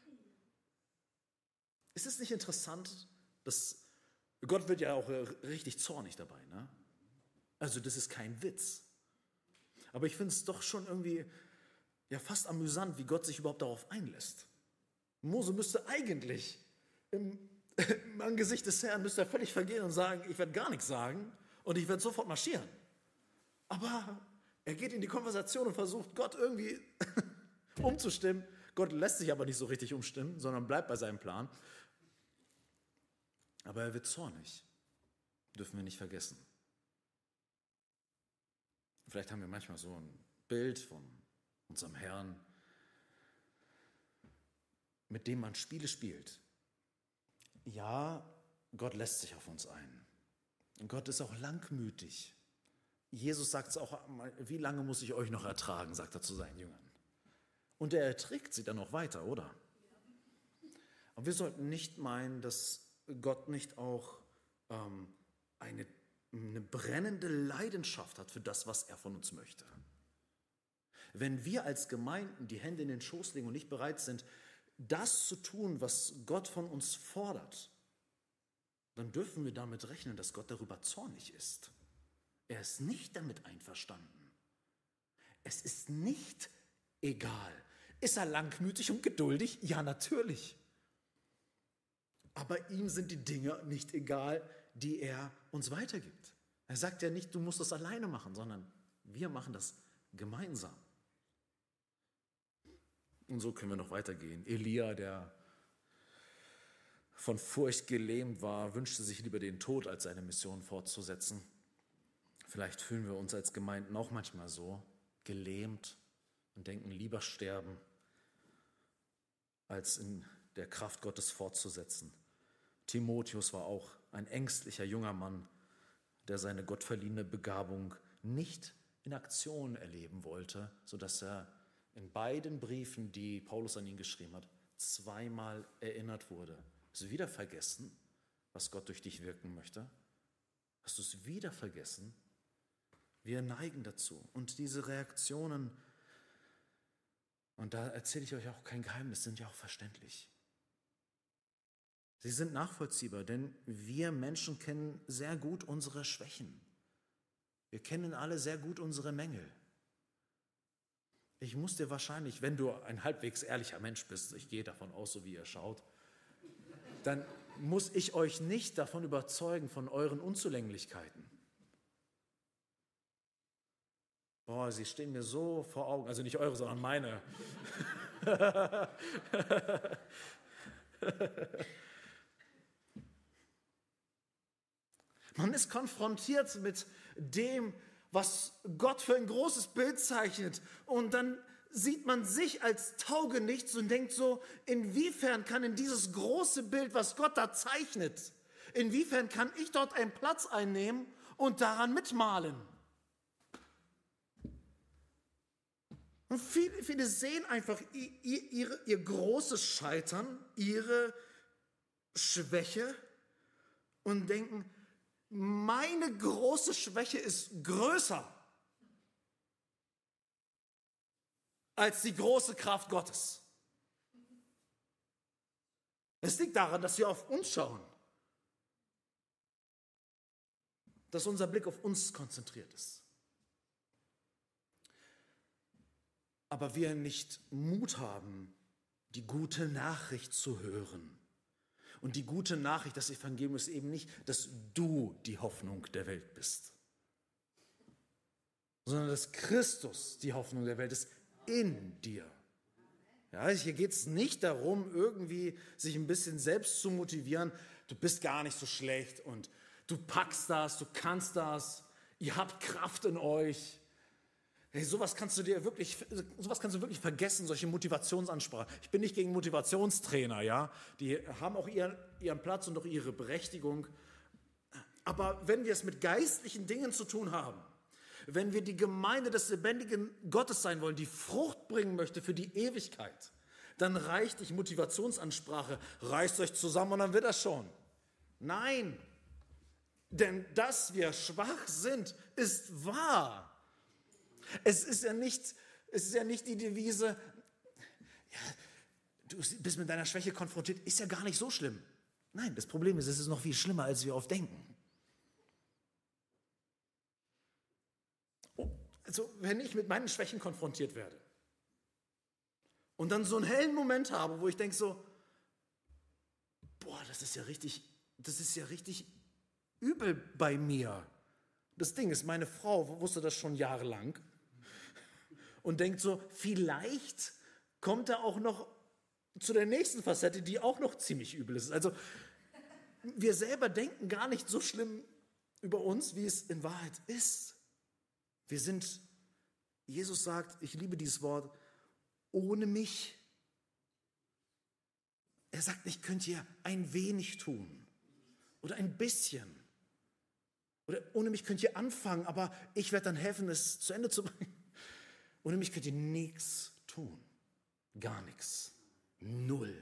S2: Ist es nicht interessant, dass Gott wird ja auch richtig zornig dabei, ne? Also das ist kein Witz. Aber ich finde es doch schon irgendwie ja fast amüsant, wie Gott sich überhaupt darauf einlässt. Mose müsste eigentlich im Angesicht des Herrn müsste er völlig vergehen und sagen, ich werde gar nichts sagen und ich werde sofort marschieren. Aber Er geht in die Konversation und versucht, Gott irgendwie umzustimmen. Gott lässt sich aber nicht so richtig umstimmen, sondern bleibt bei seinem Plan. Aber er wird zornig. Dürfen wir nicht vergessen. Vielleicht haben wir manchmal so ein Bild von unserem Herrn, mit dem man Spiele spielt. Ja, Gott lässt sich auf uns ein. Und Gott ist auch langmütig. Jesus sagt es auch, wie lange muss ich euch noch ertragen, sagt er zu seinen Jüngern. Und er erträgt sie dann noch weiter, oder? Und wir sollten nicht meinen, dass Gott nicht auch eine brennende Leidenschaft hat für das, was er von uns möchte. Wenn wir als Gemeinden die Hände in den Schoß legen und nicht bereit sind, das zu tun, was Gott von uns fordert, dann dürfen wir damit rechnen, dass Gott darüber zornig ist. Er ist nicht damit einverstanden. Es ist nicht egal. Ist er langmütig und geduldig? Ja, natürlich. Aber ihm sind die Dinge nicht egal, die er uns weitergibt. Er sagt ja nicht, du musst das alleine machen, sondern wir machen das gemeinsam. Und so können wir noch weitergehen. Elia, der von Furcht gelähmt war, wünschte sich lieber den Tod, als seine Mission fortzusetzen. Vielleicht fühlen wir uns als Gemeinden auch manchmal so, gelähmt und denken, lieber sterben, als in der Kraft Gottes fortzusetzen. Timotheus war auch ein ängstlicher junger Mann, der seine gottverliehene Begabung nicht in Aktion erleben wollte, sodass er in beiden Briefen, die Paulus an ihn geschrieben hat, zweimal erinnert wurde. Hast du wieder vergessen, was Gott durch dich wirken möchte? Hast du es wieder vergessen? Wir neigen dazu. Und diese Reaktionen, und da erzähle ich euch auch kein Geheimnis, sind ja auch verständlich. Sie sind nachvollziehbar, denn wir Menschen kennen sehr gut unsere Schwächen. Wir kennen alle sehr gut unsere Mängel. Ich muss dir wahrscheinlich, wenn du ein halbwegs ehrlicher Mensch bist, ich gehe davon aus, so wie ihr schaut, dann muss ich euch nicht davon überzeugen, von euren Unzulänglichkeiten. Boah, sie stehen mir so vor Augen, also nicht eure, sondern meine. Man ist konfrontiert mit dem, was Gott für ein großes Bild zeichnet. Und dann sieht man sich als Taugenichts und denkt so, inwiefern kann in dieses große Bild, was Gott da zeichnet, inwiefern kann ich dort einen Platz einnehmen und daran mitmalen? Und viele sehen einfach ihr großes Scheitern, ihre Schwäche und denken, meine große Schwäche ist größer als die große Kraft Gottes. Es liegt daran, dass wir auf uns schauen, dass unser Blick auf uns konzentriert ist. Aber wir nicht Mut haben, die gute Nachricht zu hören. Und die gute Nachricht, das Evangelium ist eben nicht, dass du die Hoffnung der Welt bist, sondern dass Christus die Hoffnung der Welt ist in dir. Ja, hier geht es nicht darum, irgendwie sich ein bisschen selbst zu motivieren. Du bist gar nicht so schlecht und du packst das, du kannst das, ihr habt Kraft in euch. Hey, sowas kannst du wirklich vergessen, solche Motivationsansprachen. Ich bin nicht gegen Motivationstrainer, ja. Die haben auch ihren Platz und auch ihre Berechtigung. Aber wenn wir es mit geistlichen Dingen zu tun haben, wenn wir die Gemeinde des lebendigen Gottes sein wollen, die Frucht bringen möchte für die Ewigkeit, dann reicht nicht Motivationsansprache, reißt euch zusammen und dann wird das schon. Nein, denn dass wir schwach sind, ist wahr. Es ist ja nicht die Devise, ja, du bist mit deiner Schwäche konfrontiert, ist ja gar nicht so schlimm. Nein, das Problem ist, es ist noch viel schlimmer, als wir oft denken. Also, wenn ich mit meinen Schwächen konfrontiert werde und dann so einen hellen Moment habe, wo ich denke so, boah, das ist ja richtig übel bei mir. Das Ding ist, meine Frau wusste das schon jahrelang. und denkt so, vielleicht kommt er auch noch zu der nächsten Facette, die auch noch ziemlich übel ist. Also wir selber denken gar nicht so schlimm über uns, wie es in Wahrheit ist. Jesus sagt, ich liebe dieses Wort, ohne mich. Er sagt nicht, könnt ihr ein wenig tun oder ein bisschen. Oder ohne mich könnt ihr anfangen, aber ich werde dann helfen, es zu Ende zu bringen. Ohne mich könnt ihr nichts tun. Gar nichts. Null.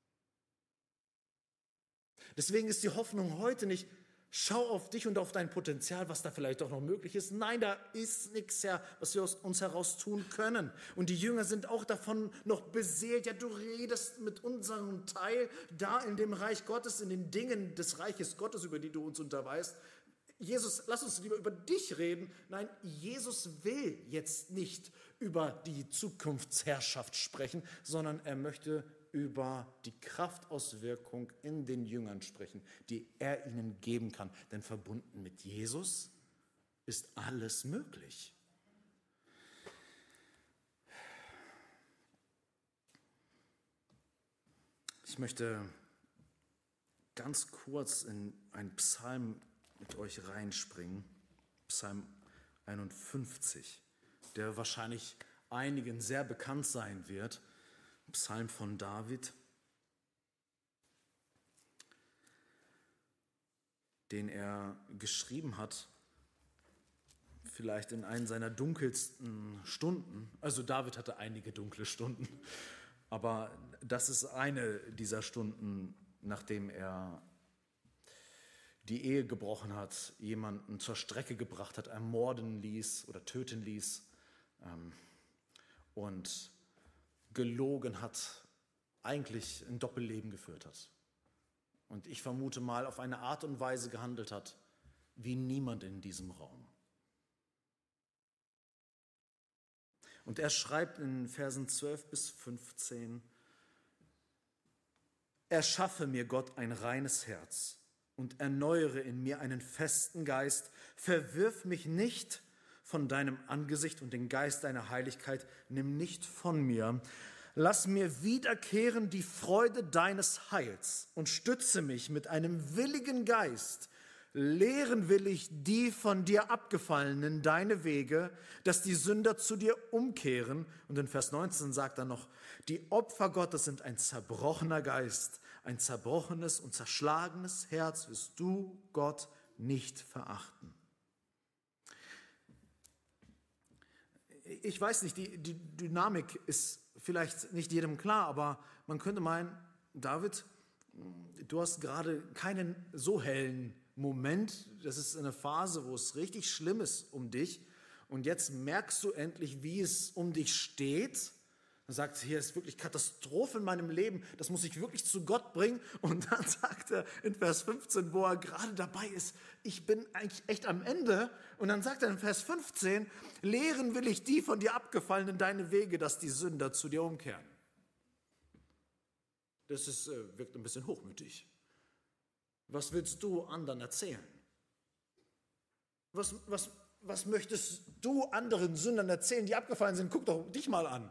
S2: Deswegen ist die Hoffnung heute nicht, schau auf dich und auf dein Potenzial, was da vielleicht auch noch möglich ist. Nein, da ist nichts, Herr, was wir aus uns heraus tun können. Und die Jünger sind auch davon noch beseelt. Ja, du redest mit unserem Teil da in dem Reich Gottes, in den Dingen des Reiches Gottes, über die du uns unterweist. Jesus, lass uns lieber über dich reden. Nein, Jesus will jetzt nicht über die Zukunftsherrschaft sprechen, sondern er möchte über die Kraftauswirkung in den Jüngern sprechen, die er ihnen geben kann. Denn verbunden mit Jesus ist alles möglich. Ich möchte ganz kurz in einen Psalm mit euch reinspringen, Psalm 51, der wahrscheinlich einigen sehr bekannt sein wird, Psalm von David, den er geschrieben hat, vielleicht in einen seiner dunkelsten Stunden. Also David hatte einige dunkle Stunden, aber das ist eine dieser Stunden, nachdem er die Ehe gebrochen hat, jemanden zur Strecke gebracht hat, ermorden ließ oder töten ließ und gelogen hat, eigentlich ein Doppelleben geführt hat. Und ich vermute mal, auf eine Art und Weise gehandelt hat, wie niemand in diesem Raum. Und er schreibt in Versen 12 bis 15, erschaffe mir Gott ein reines Herz und erneuere in mir einen festen Geist. Verwirf mich nicht von deinem Angesicht und den Geist deiner Heiligkeit nimm nicht von mir. Lass mir wiederkehren die Freude deines Heils und stütze mich mit einem willigen Geist. Lehren will ich die von dir abgefallenen deine Wege, dass die Sünder zu dir umkehren. Und in Vers 19 sagt er noch, die Opfer Gottes sind ein zerbrochener Geist, ein zerbrochenes und zerschlagenes Herz wirst du, Gott, nicht verachten. Ich weiß nicht, die Dynamik ist vielleicht nicht jedem klar, aber man könnte meinen, David, du hast gerade keinen so hellen Moment. Das ist eine Phase, wo es richtig schlimm ist um dich. Und jetzt merkst du endlich, wie es um dich steht. Er sagt, hier ist wirklich Katastrophe in meinem Leben, das muss ich wirklich zu Gott bringen. Und dann sagt er in Vers 15, wo er gerade dabei ist, ich bin eigentlich echt am Ende. Und dann sagt er in Vers 15, lehren will ich die von dir abgefallenen deine Wege, dass die Sünder zu dir umkehren. Das wirkt ein bisschen hochmütig. Was willst du anderen erzählen? Was möchtest du anderen Sündern erzählen, die abgefallen sind? Guck doch dich mal an.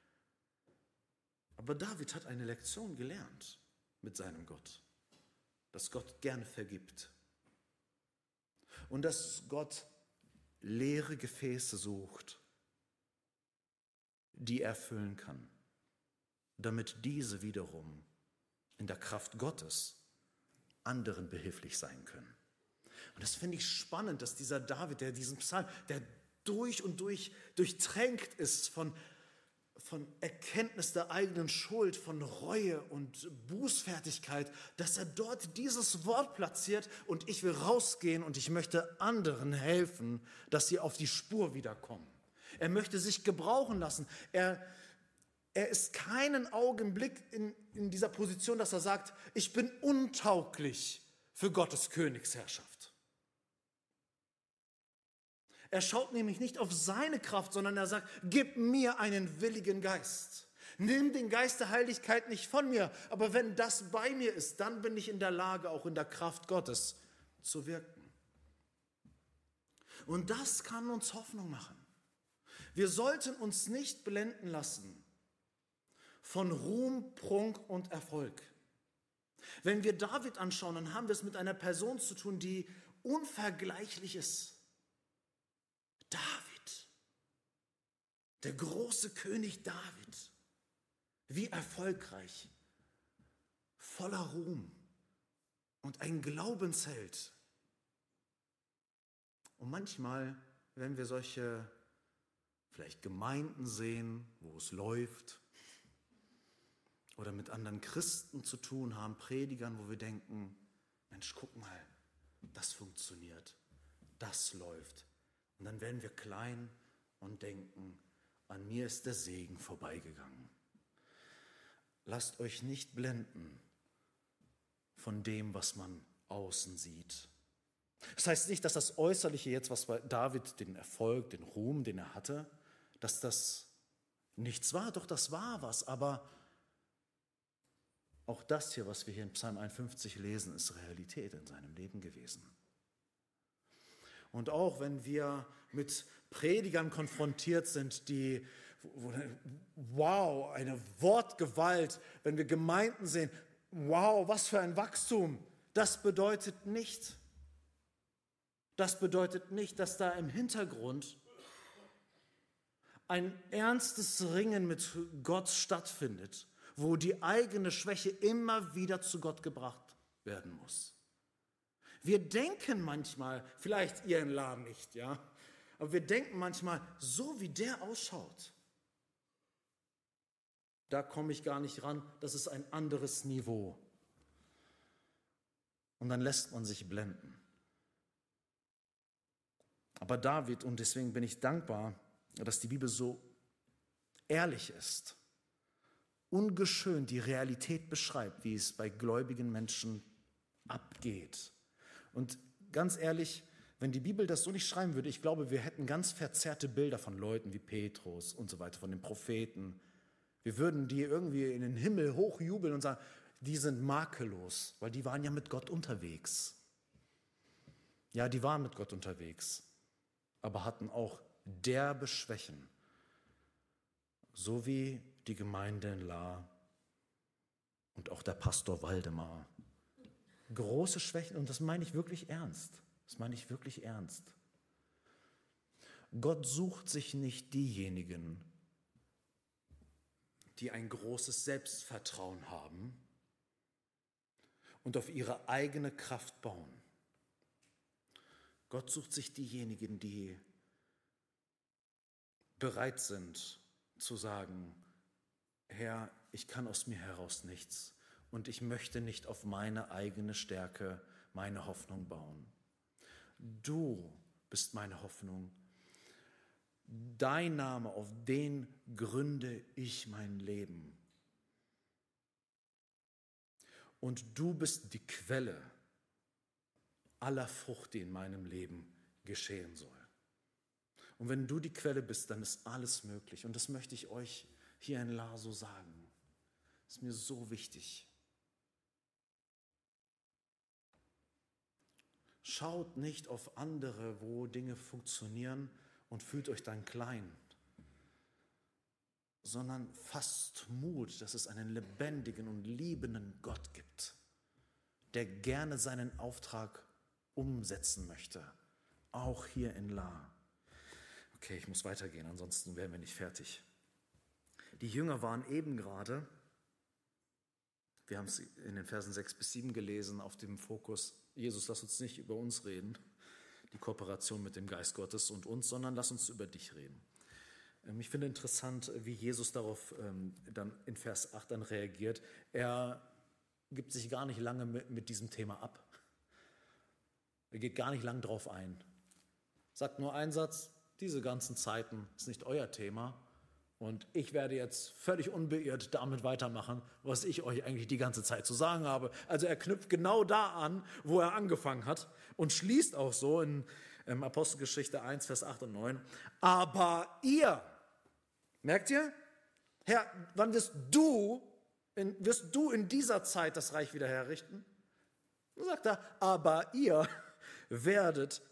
S2: Aber David hat eine Lektion gelernt mit seinem Gott, dass Gott gerne vergibt und dass Gott leere Gefäße sucht, die er füllen kann, damit diese wiederum in der Kraft Gottes anderen behilflich sein können. Und das finde ich spannend, dass dieser David, der diesen Psalm, der durch und durch durchtränkt ist von Erkenntnis der eigenen Schuld, von Reue und Bußfertigkeit, dass er dort dieses Wort platziert und ich will rausgehen und ich möchte anderen helfen, dass sie auf die Spur wiederkommen. Er möchte sich gebrauchen lassen. Er ist keinen Augenblick in dieser Position, dass er sagt, ich bin untauglich für Gottes Königsherrschaft. Er schaut nämlich nicht auf seine Kraft, sondern er sagt, gib mir einen willigen Geist. Nimm den Geist der Heiligkeit nicht von mir, aber wenn das bei mir ist, dann bin ich in der Lage, auch in der Kraft Gottes zu wirken. Und das kann uns Hoffnung machen. Wir sollten uns nicht blenden lassen von Ruhm, Prunk und Erfolg. Wenn wir David anschauen, dann haben wir es mit einer Person zu tun, die unvergleichlich ist. David, der große König David, wie erfolgreich, voller Ruhm und ein Glaubensheld. Und manchmal, wenn wir solche vielleicht Gemeinden sehen, wo es läuft, oder mit anderen Christen zu tun haben, Predigern, wo wir denken, Mensch, guck mal, das funktioniert, das läuft. Und dann werden wir klein und denken, an mir ist der Segen vorbeigegangen. Lasst euch nicht blenden von dem, was man außen sieht. Das heißt nicht, dass das Äußerliche jetzt, was bei David, den Erfolg, den Ruhm, den er hatte, dass das nichts war. Doch, das war was, aber auch das hier, was wir hier in Psalm 51 lesen, ist Realität in seinem Leben gewesen. Und auch wenn wir mit Predigern konfrontiert sind, die, wow, eine Wortgewalt, wenn wir Gemeinden sehen, wow, was für ein Wachstum, das bedeutet nicht, dass da im Hintergrund ein ernstes Ringen mit Gott stattfindet, wo die eigene Schwäche immer wieder zu Gott gebracht werden muss. Wir denken manchmal, vielleicht ihr in Lahm nicht, ja, aber wir denken manchmal, so wie der ausschaut, da komme ich gar nicht ran, das ist ein anderes Niveau. Und dann lässt man sich blenden. Aber David, und deswegen bin ich dankbar, dass die Bibel so ehrlich ist, ungeschönt die Realität beschreibt, wie es bei gläubigen Menschen abgeht. Und ganz ehrlich, wenn die Bibel das so nicht schreiben würde, ich glaube, wir hätten ganz verzerrte Bilder von Leuten wie Petrus und so weiter, von den Propheten. Wir würden die irgendwie in den Himmel hochjubeln und sagen, die sind makellos, weil die waren ja mit Gott unterwegs. Ja, die waren mit Gott unterwegs, aber hatten auch derbe Schwächen, so wie die Gemeinde in Lahr und auch der Pastor Waldemar. Große Schwächen, und das meine ich wirklich ernst. Das meine ich wirklich ernst. Gott sucht sich nicht diejenigen, die ein großes Selbstvertrauen haben und auf ihre eigene Kraft bauen. Gott sucht sich diejenigen, die bereit sind zu sagen, Herr, ich kann aus mir heraus nichts und ich möchte nicht auf meine eigene Stärke meine Hoffnung bauen. Du bist meine Hoffnung. Dein Name, auf den gründe ich mein Leben. Und du bist die Quelle aller Frucht, die in meinem Leben geschehen soll. Und wenn du die Quelle bist, dann ist alles möglich. Und das möchte ich euch hier in Lahr so sagen. Das ist mir so wichtig. Schaut nicht auf andere, wo Dinge funktionieren und fühlt euch dann klein, sondern fasst Mut, dass es einen lebendigen und liebenden Gott gibt, der gerne seinen Auftrag umsetzen möchte, auch hier in Lahr. Okay, ich muss weitergehen, ansonsten wären wir nicht fertig. Die Jünger waren eben gerade, wir haben es in den Versen 6 bis 7 gelesen, auf dem Fokus, Jesus, lass uns nicht über uns reden, die Kooperation mit dem Geist Gottes und uns, sondern lass uns über dich reden. Ich finde interessant, wie Jesus darauf dann in Vers 8 dann reagiert. Er gibt sich gar nicht lange mit diesem Thema ab. Er geht gar nicht lang drauf ein. Sagt nur einen Satz, diese ganzen Zeiten ist nicht euer Thema und ich werde jetzt völlig unbeirrt damit weitermachen, was ich euch eigentlich die ganze Zeit zu sagen habe. Also er knüpft genau da an, wo er angefangen hat und schließt auch so in Apostelgeschichte 1, Vers 8 und 9. Aber ihr, merkt ihr? Herr, wann wirst du in dieser Zeit das Reich wieder herrichten? Dann sagt er, aber ihr werdet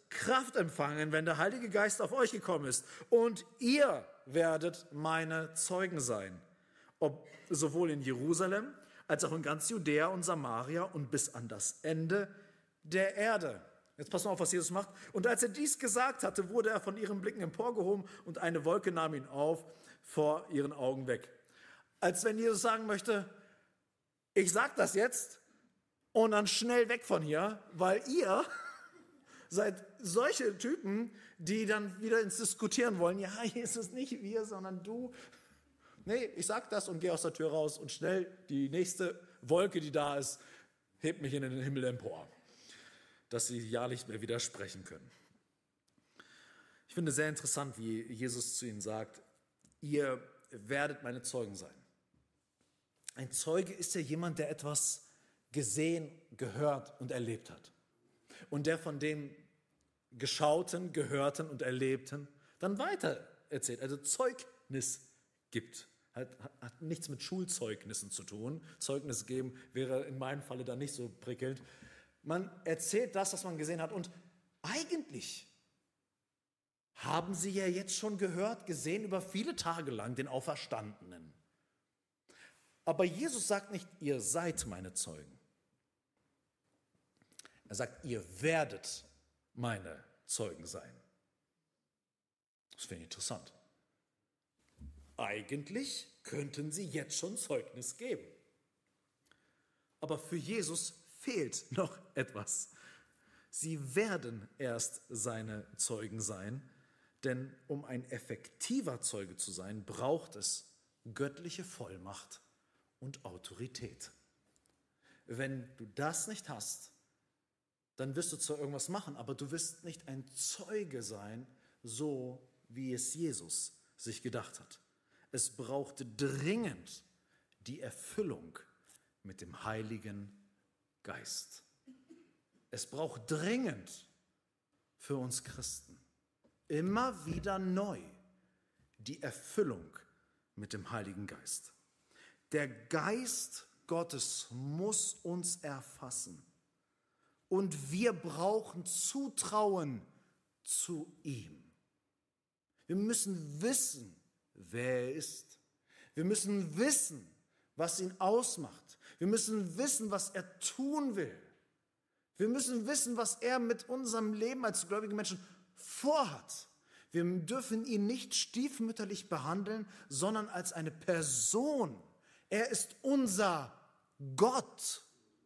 S2: Kraft empfangen, wenn der Heilige Geist auf euch gekommen ist. Und ihr werdet meine Zeugen sein. Sowohl in Jerusalem, als auch in ganz Judäa und Samaria und bis an das Ende der Erde. Jetzt passt mal auf, was Jesus macht. Und als er dies gesagt hatte, wurde er von ihren Blicken emporgehoben und eine Wolke nahm ihn auf, vor ihren Augen weg. Als wenn Jesus sagen möchte, ich sage das jetzt und dann schnell weg von hier, weil ihr seid solche Typen, die dann wieder ins Diskutieren wollen. Ja, Jesus, nicht wir, sondern du. Nee, ich sag das und gehe aus der Tür raus und schnell die nächste Wolke, die da ist, hebt mich in den Himmel empor, dass sie ja nicht mehr widersprechen können. Ich finde es sehr interessant, wie Jesus zu ihnen sagt, ihr werdet meine Zeugen sein. Ein Zeuge ist ja jemand, der etwas gesehen, gehört und erlebt hat. Und der von dem Geschauten, Gehörten und Erlebten dann weiter erzählt, also Zeugnis gibt. Hat nichts mit Schulzeugnissen zu tun. Zeugnis geben wäre in meinem Falle dann nicht so prickelnd. Man erzählt das, was man gesehen hat. Und eigentlich haben sie ja jetzt schon gehört, gesehen über viele Tage lang den Auferstandenen. Aber Jesus sagt nicht, ihr seid meine Zeugen. Er sagt, ihr werdet meine Zeugen sein. Das finde ich interessant. Eigentlich könnten sie jetzt schon Zeugnis geben. Aber für Jesus fehlt noch etwas. Sie werden erst seine Zeugen sein, denn um ein effektiver Zeuge zu sein, braucht es göttliche Vollmacht und Autorität. Wenn du das nicht hast, dann wirst du zwar irgendwas machen, aber du wirst nicht ein Zeuge sein, so wie es Jesus sich gedacht hat. Es brauchte dringend die Erfüllung mit dem Heiligen Geist. Es braucht dringend für uns Christen immer wieder neu die Erfüllung mit dem Heiligen Geist. Der Geist Gottes muss uns erfassen und wir brauchen Zutrauen zu ihm. Wir müssen wissen, wer er ist. Wir müssen wissen, was ihn ausmacht. Wir müssen wissen, was er tun will. Wir müssen wissen, was er mit unserem Leben als gläubige Menschen vorhat. Wir dürfen ihn nicht stiefmütterlich behandeln, sondern als eine Person. Er ist unser Gott.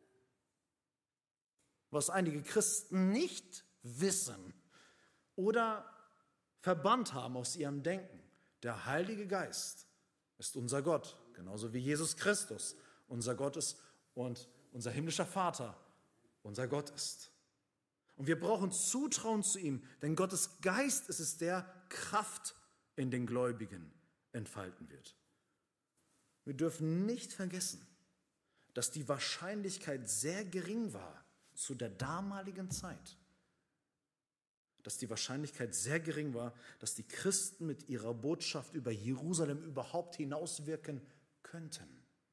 S2: Was einige Christen nicht wissen oder verbannt haben aus ihrem Denken. Der Heilige Geist ist unser Gott, genauso wie Jesus Christus unser Gott ist und unser himmlischer Vater unser Gott ist. Und wir brauchen Zutrauen zu ihm, denn Gottes Geist ist es, der Kraft in den Gläubigen entfalten wird. Wir dürfen nicht vergessen, dass die Wahrscheinlichkeit sehr gering war zu der damaligen Zeit. Dass die Wahrscheinlichkeit sehr gering war, dass die Christen mit ihrer Botschaft über Jerusalem überhaupt hinauswirken könnten.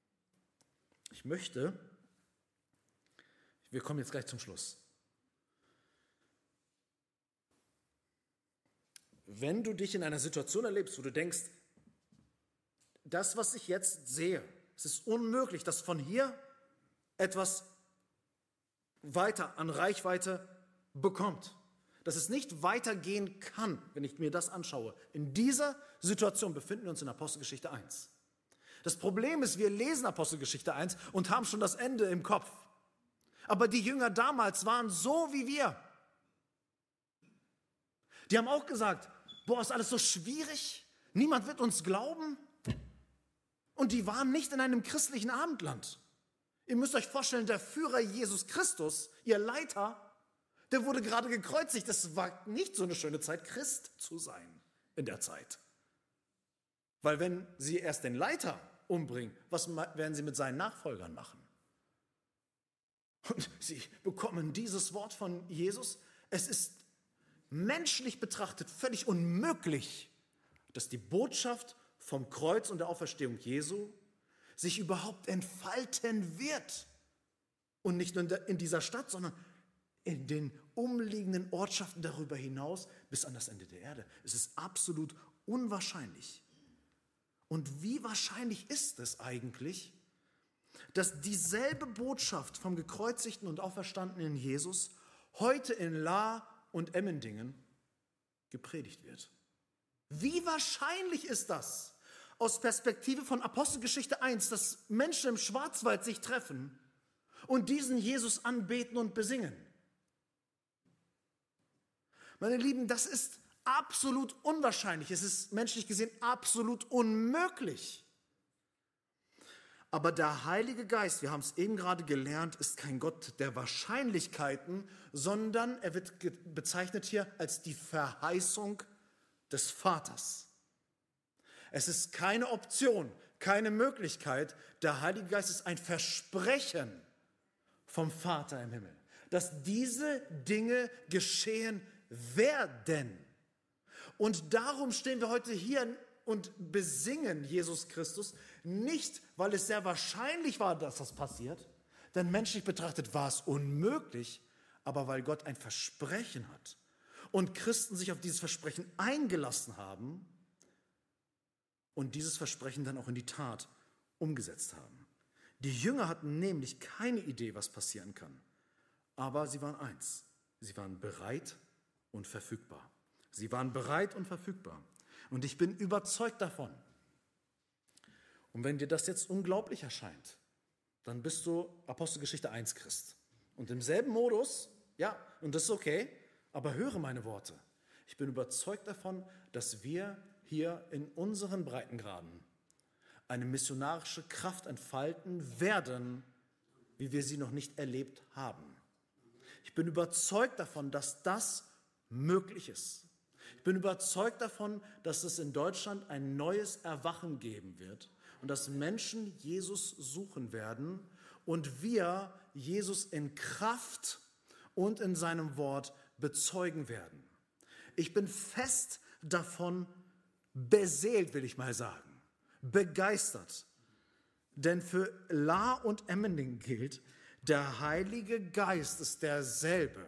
S2: Wir kommen jetzt gleich zum Schluss. Wenn du dich in einer Situation erlebst, wo du denkst, das, was ich jetzt sehe, es ist unmöglich, dass von hier etwas weiter an Reichweite bekommt, dass es nicht weitergehen kann, wenn ich mir das anschaue. In dieser Situation befinden wir uns in Apostelgeschichte 1. Das Problem ist, wir lesen Apostelgeschichte 1 und haben schon das Ende im Kopf. Aber die Jünger damals waren so wie wir. Die haben auch gesagt, boah, ist alles so schwierig, niemand wird uns glauben. Und die waren nicht in einem christlichen Abendland. Ihr müsst euch vorstellen, der Führer Jesus Christus, ihr Leiter, der wurde gerade gekreuzigt. Es war nicht so eine schöne Zeit, Christ zu sein in der Zeit. Weil wenn sie erst den Leiter umbringen, was werden sie mit seinen Nachfolgern machen? Und sie bekommen dieses Wort von Jesus. Es ist menschlich betrachtet völlig unmöglich, dass die Botschaft vom Kreuz und der Auferstehung Jesu sich überhaupt entfalten wird. Und nicht nur in dieser Stadt, sondern in den umliegenden Ortschaften darüber hinaus bis an das Ende der Erde. Es ist absolut unwahrscheinlich. Und wie wahrscheinlich ist es eigentlich, dass dieselbe Botschaft vom gekreuzigten und auferstandenen Jesus heute in Lahr und Emmendingen gepredigt wird? Wie wahrscheinlich ist das aus Perspektive von Apostelgeschichte 1, dass Menschen im Schwarzwald sich treffen und diesen Jesus anbeten und besingen? Meine Lieben, das ist absolut unwahrscheinlich. Es ist menschlich gesehen absolut unmöglich. Aber der Heilige Geist, wir haben es eben gerade gelernt, ist kein Gott der Wahrscheinlichkeiten, sondern er wird bezeichnet hier als die Verheißung des Vaters. Es ist keine Option, keine Möglichkeit. Der Heilige Geist ist ein Versprechen vom Vater im Himmel, dass diese Dinge geschehen werden. Und darum stehen wir heute hier und besingen Jesus Christus, nicht, weil es sehr wahrscheinlich war, dass das passiert, denn menschlich betrachtet war es unmöglich, aber weil Gott ein Versprechen hat und Christen sich auf dieses Versprechen eingelassen haben und dieses Versprechen dann auch in die Tat umgesetzt haben. Die Jünger hatten nämlich keine Idee, was passieren kann, aber sie waren eins, sie waren bereit und verfügbar. Sie waren bereit und verfügbar. Und ich bin überzeugt davon. Und wenn dir das jetzt unglaublich erscheint, dann bist du Apostelgeschichte 1 Christ. Und im selben Modus, ja, und das ist okay, aber höre meine Worte. Ich bin überzeugt davon, dass wir hier in unseren Breitengraden eine missionarische Kraft entfalten werden, wie wir sie noch nicht erlebt haben. Ich bin überzeugt davon, dass das möglich ist. Ich bin überzeugt davon, dass es in Deutschland ein neues Erwachen geben wird und dass Menschen Jesus suchen werden und wir Jesus in Kraft und in seinem Wort bezeugen werden. Ich bin fest davon beseelt, will ich mal sagen, begeistert. Denn für Lahr und Emmendingen gilt, der Heilige Geist ist derselbe.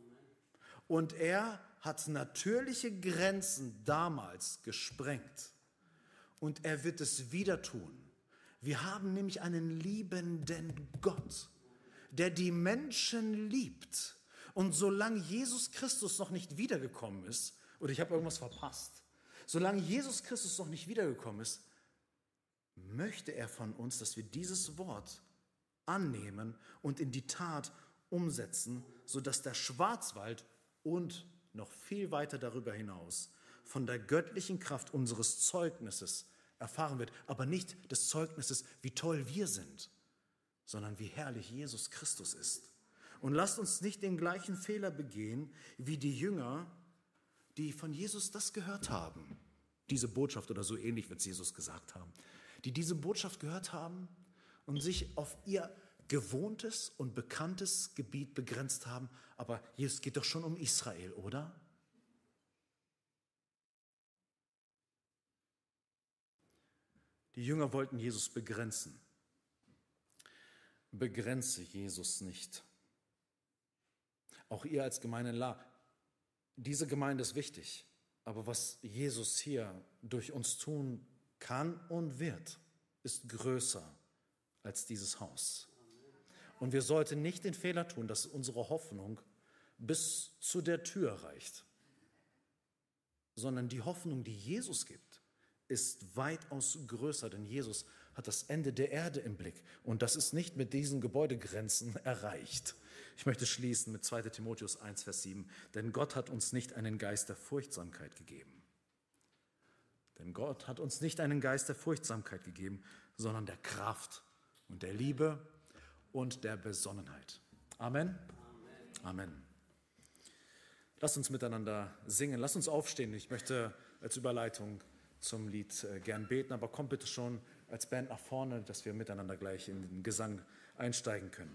S2: Und er hat natürliche Grenzen damals gesprengt. Und er wird es wieder tun. Wir haben nämlich einen liebenden Gott, der die Menschen liebt. Und solange Jesus Christus noch nicht wiedergekommen ist, oder ich habe irgendwas verpasst, solange Jesus Christus noch nicht wiedergekommen ist, möchte er von uns, dass wir dieses Wort annehmen und in die Tat umsetzen, sodass der Schwarzwald und noch viel weiter darüber hinaus von der göttlichen Kraft unseres Zeugnisses erfahren wird. Aber nicht des Zeugnisses, wie toll wir sind, sondern wie herrlich Jesus Christus ist. Und lasst uns nicht den gleichen Fehler begehen wie die Jünger, die von Jesus das gehört haben. Diese Botschaft oder so ähnlich wird Jesus gesagt haben. Die diese Botschaft gehört haben und sich auf ihr gewohntes und bekanntes Gebiet begrenzt haben. Aber es geht doch schon um Israel, oder? Die Jünger wollten Jesus begrenzen. Begrenze Jesus nicht. Auch ihr als Gemeinde in Lahr. Diese Gemeinde ist wichtig. Aber was Jesus hier durch uns tun kann und wird, ist größer als dieses Haus. Und wir sollten nicht den Fehler tun, dass unsere Hoffnung bis zu der Tür reicht, sondern die Hoffnung, die Jesus gibt, ist weitaus größer, denn Jesus hat das Ende der Erde im Blick und das ist nicht mit diesen Gebäudegrenzen erreicht. Ich möchte schließen mit 2. Timotheus 1, Vers 7, denn Gott hat uns nicht einen Geist der Furchtsamkeit gegeben. Denn Gott hat uns nicht einen Geist der Furchtsamkeit gegeben, sondern der Kraft und der Liebe und der Besonnenheit. Amen. Amen. Lasst uns miteinander singen. Lasst uns aufstehen. Ich möchte als Überleitung zum Lied gern beten, aber kommt bitte schon als Band nach vorne, dass wir miteinander gleich in den Gesang einsteigen können.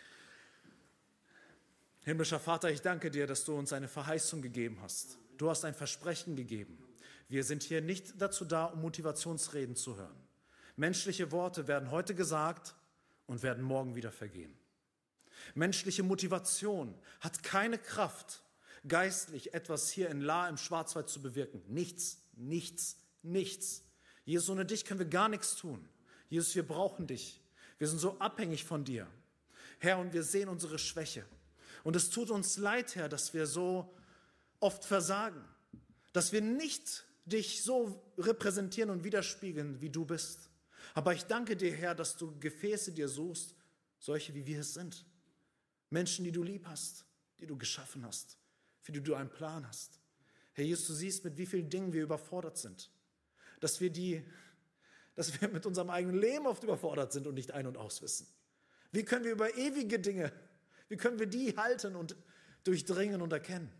S2: Himmlischer Vater, ich danke dir, dass du uns eine Verheißung gegeben hast. Du hast ein Versprechen gegeben. Wir sind hier nicht dazu da, um Motivationsreden zu hören. Menschliche Worte werden heute gesagt und werden morgen wieder vergehen. Menschliche Motivation hat keine Kraft, geistlich etwas hier in Lahr im Schwarzwald zu bewirken. Nichts, nichts, nichts. Jesus, ohne dich können wir gar nichts tun. Jesus, wir brauchen dich. Wir sind so abhängig von dir. Herr, und wir sehen unsere Schwäche. Und es tut uns leid, Herr, dass wir so oft versagen, dass wir nicht dich so repräsentieren und widerspiegeln, wie du bist. Aber ich danke dir, Herr, dass du Gefäße dir suchst, solche wie wir es sind. Menschen, die du lieb hast, die du geschaffen hast, für die du einen Plan hast. Herr Jesus, du siehst, mit wie vielen Dingen wir überfordert sind. Dass wir mit unserem eigenen Leben oft überfordert sind und nicht ein- und auswissen. Wie können wir über ewige Dinge, wie können wir die halten und durchdringen und erkennen?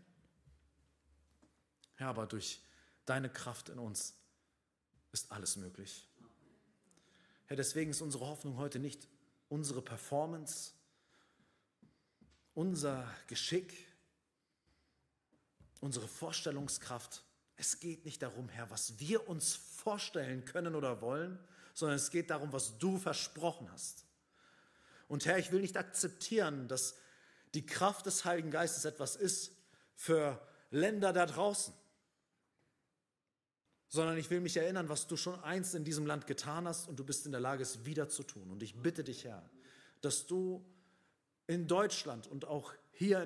S2: Ja, aber durch deine Kraft in uns ist alles möglich. Herr, deswegen ist unsere Hoffnung heute nicht unsere Performance, unser Geschick, unsere Vorstellungskraft. Es geht nicht darum, Herr, was wir uns vorstellen können oder wollen, sondern es geht darum, was du versprochen hast. Und Herr, ich will nicht akzeptieren, dass die Kraft des Heiligen Geistes etwas ist für Länder da draußen, sondern ich will mich erinnern, was du schon einst in diesem Land getan hast und du bist in der Lage, es wieder zu tun. Und ich bitte dich, Herr, dass du in Deutschland und auch hier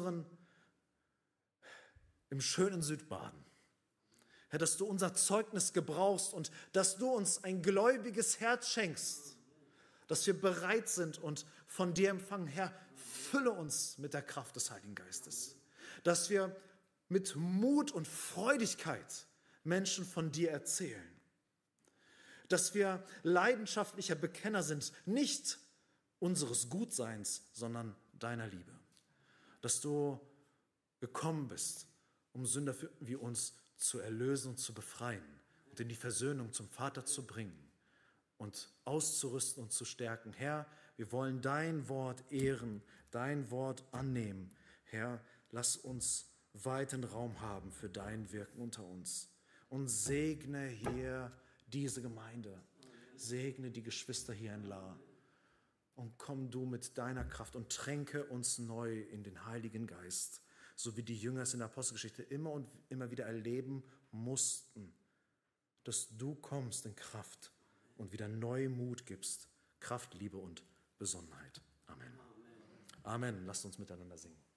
S2: im schönen Südbaden, Herr, dass du unser Zeugnis gebrauchst und dass du uns ein gläubiges Herz schenkst, dass wir bereit sind und von dir empfangen. Herr, fülle uns mit der Kraft des Heiligen Geistes, dass wir mit Mut und Freudigkeit Menschen von dir erzählen, dass wir leidenschaftlicher Bekenner sind, nicht unseres Gutseins, sondern deiner Liebe, dass du gekommen bist, um Sünder wie uns zu erlösen und zu befreien und in die Versöhnung zum Vater zu bringen und auszurüsten und zu stärken. Herr, wir wollen dein Wort ehren, dein Wort annehmen. Herr, lass uns weiten Raum haben für dein Wirken unter uns und segne hier diese Gemeinde, segne die Geschwister hier in Lahr und komm du mit deiner Kraft und tränke uns neu in den Heiligen Geist, so wie die Jünger es in der Apostelgeschichte immer und immer wieder erleben mussten, dass du kommst in Kraft und wieder neu Mut gibst, Kraft, Liebe und Besonnenheit. Amen. Amen. Lasst uns miteinander singen.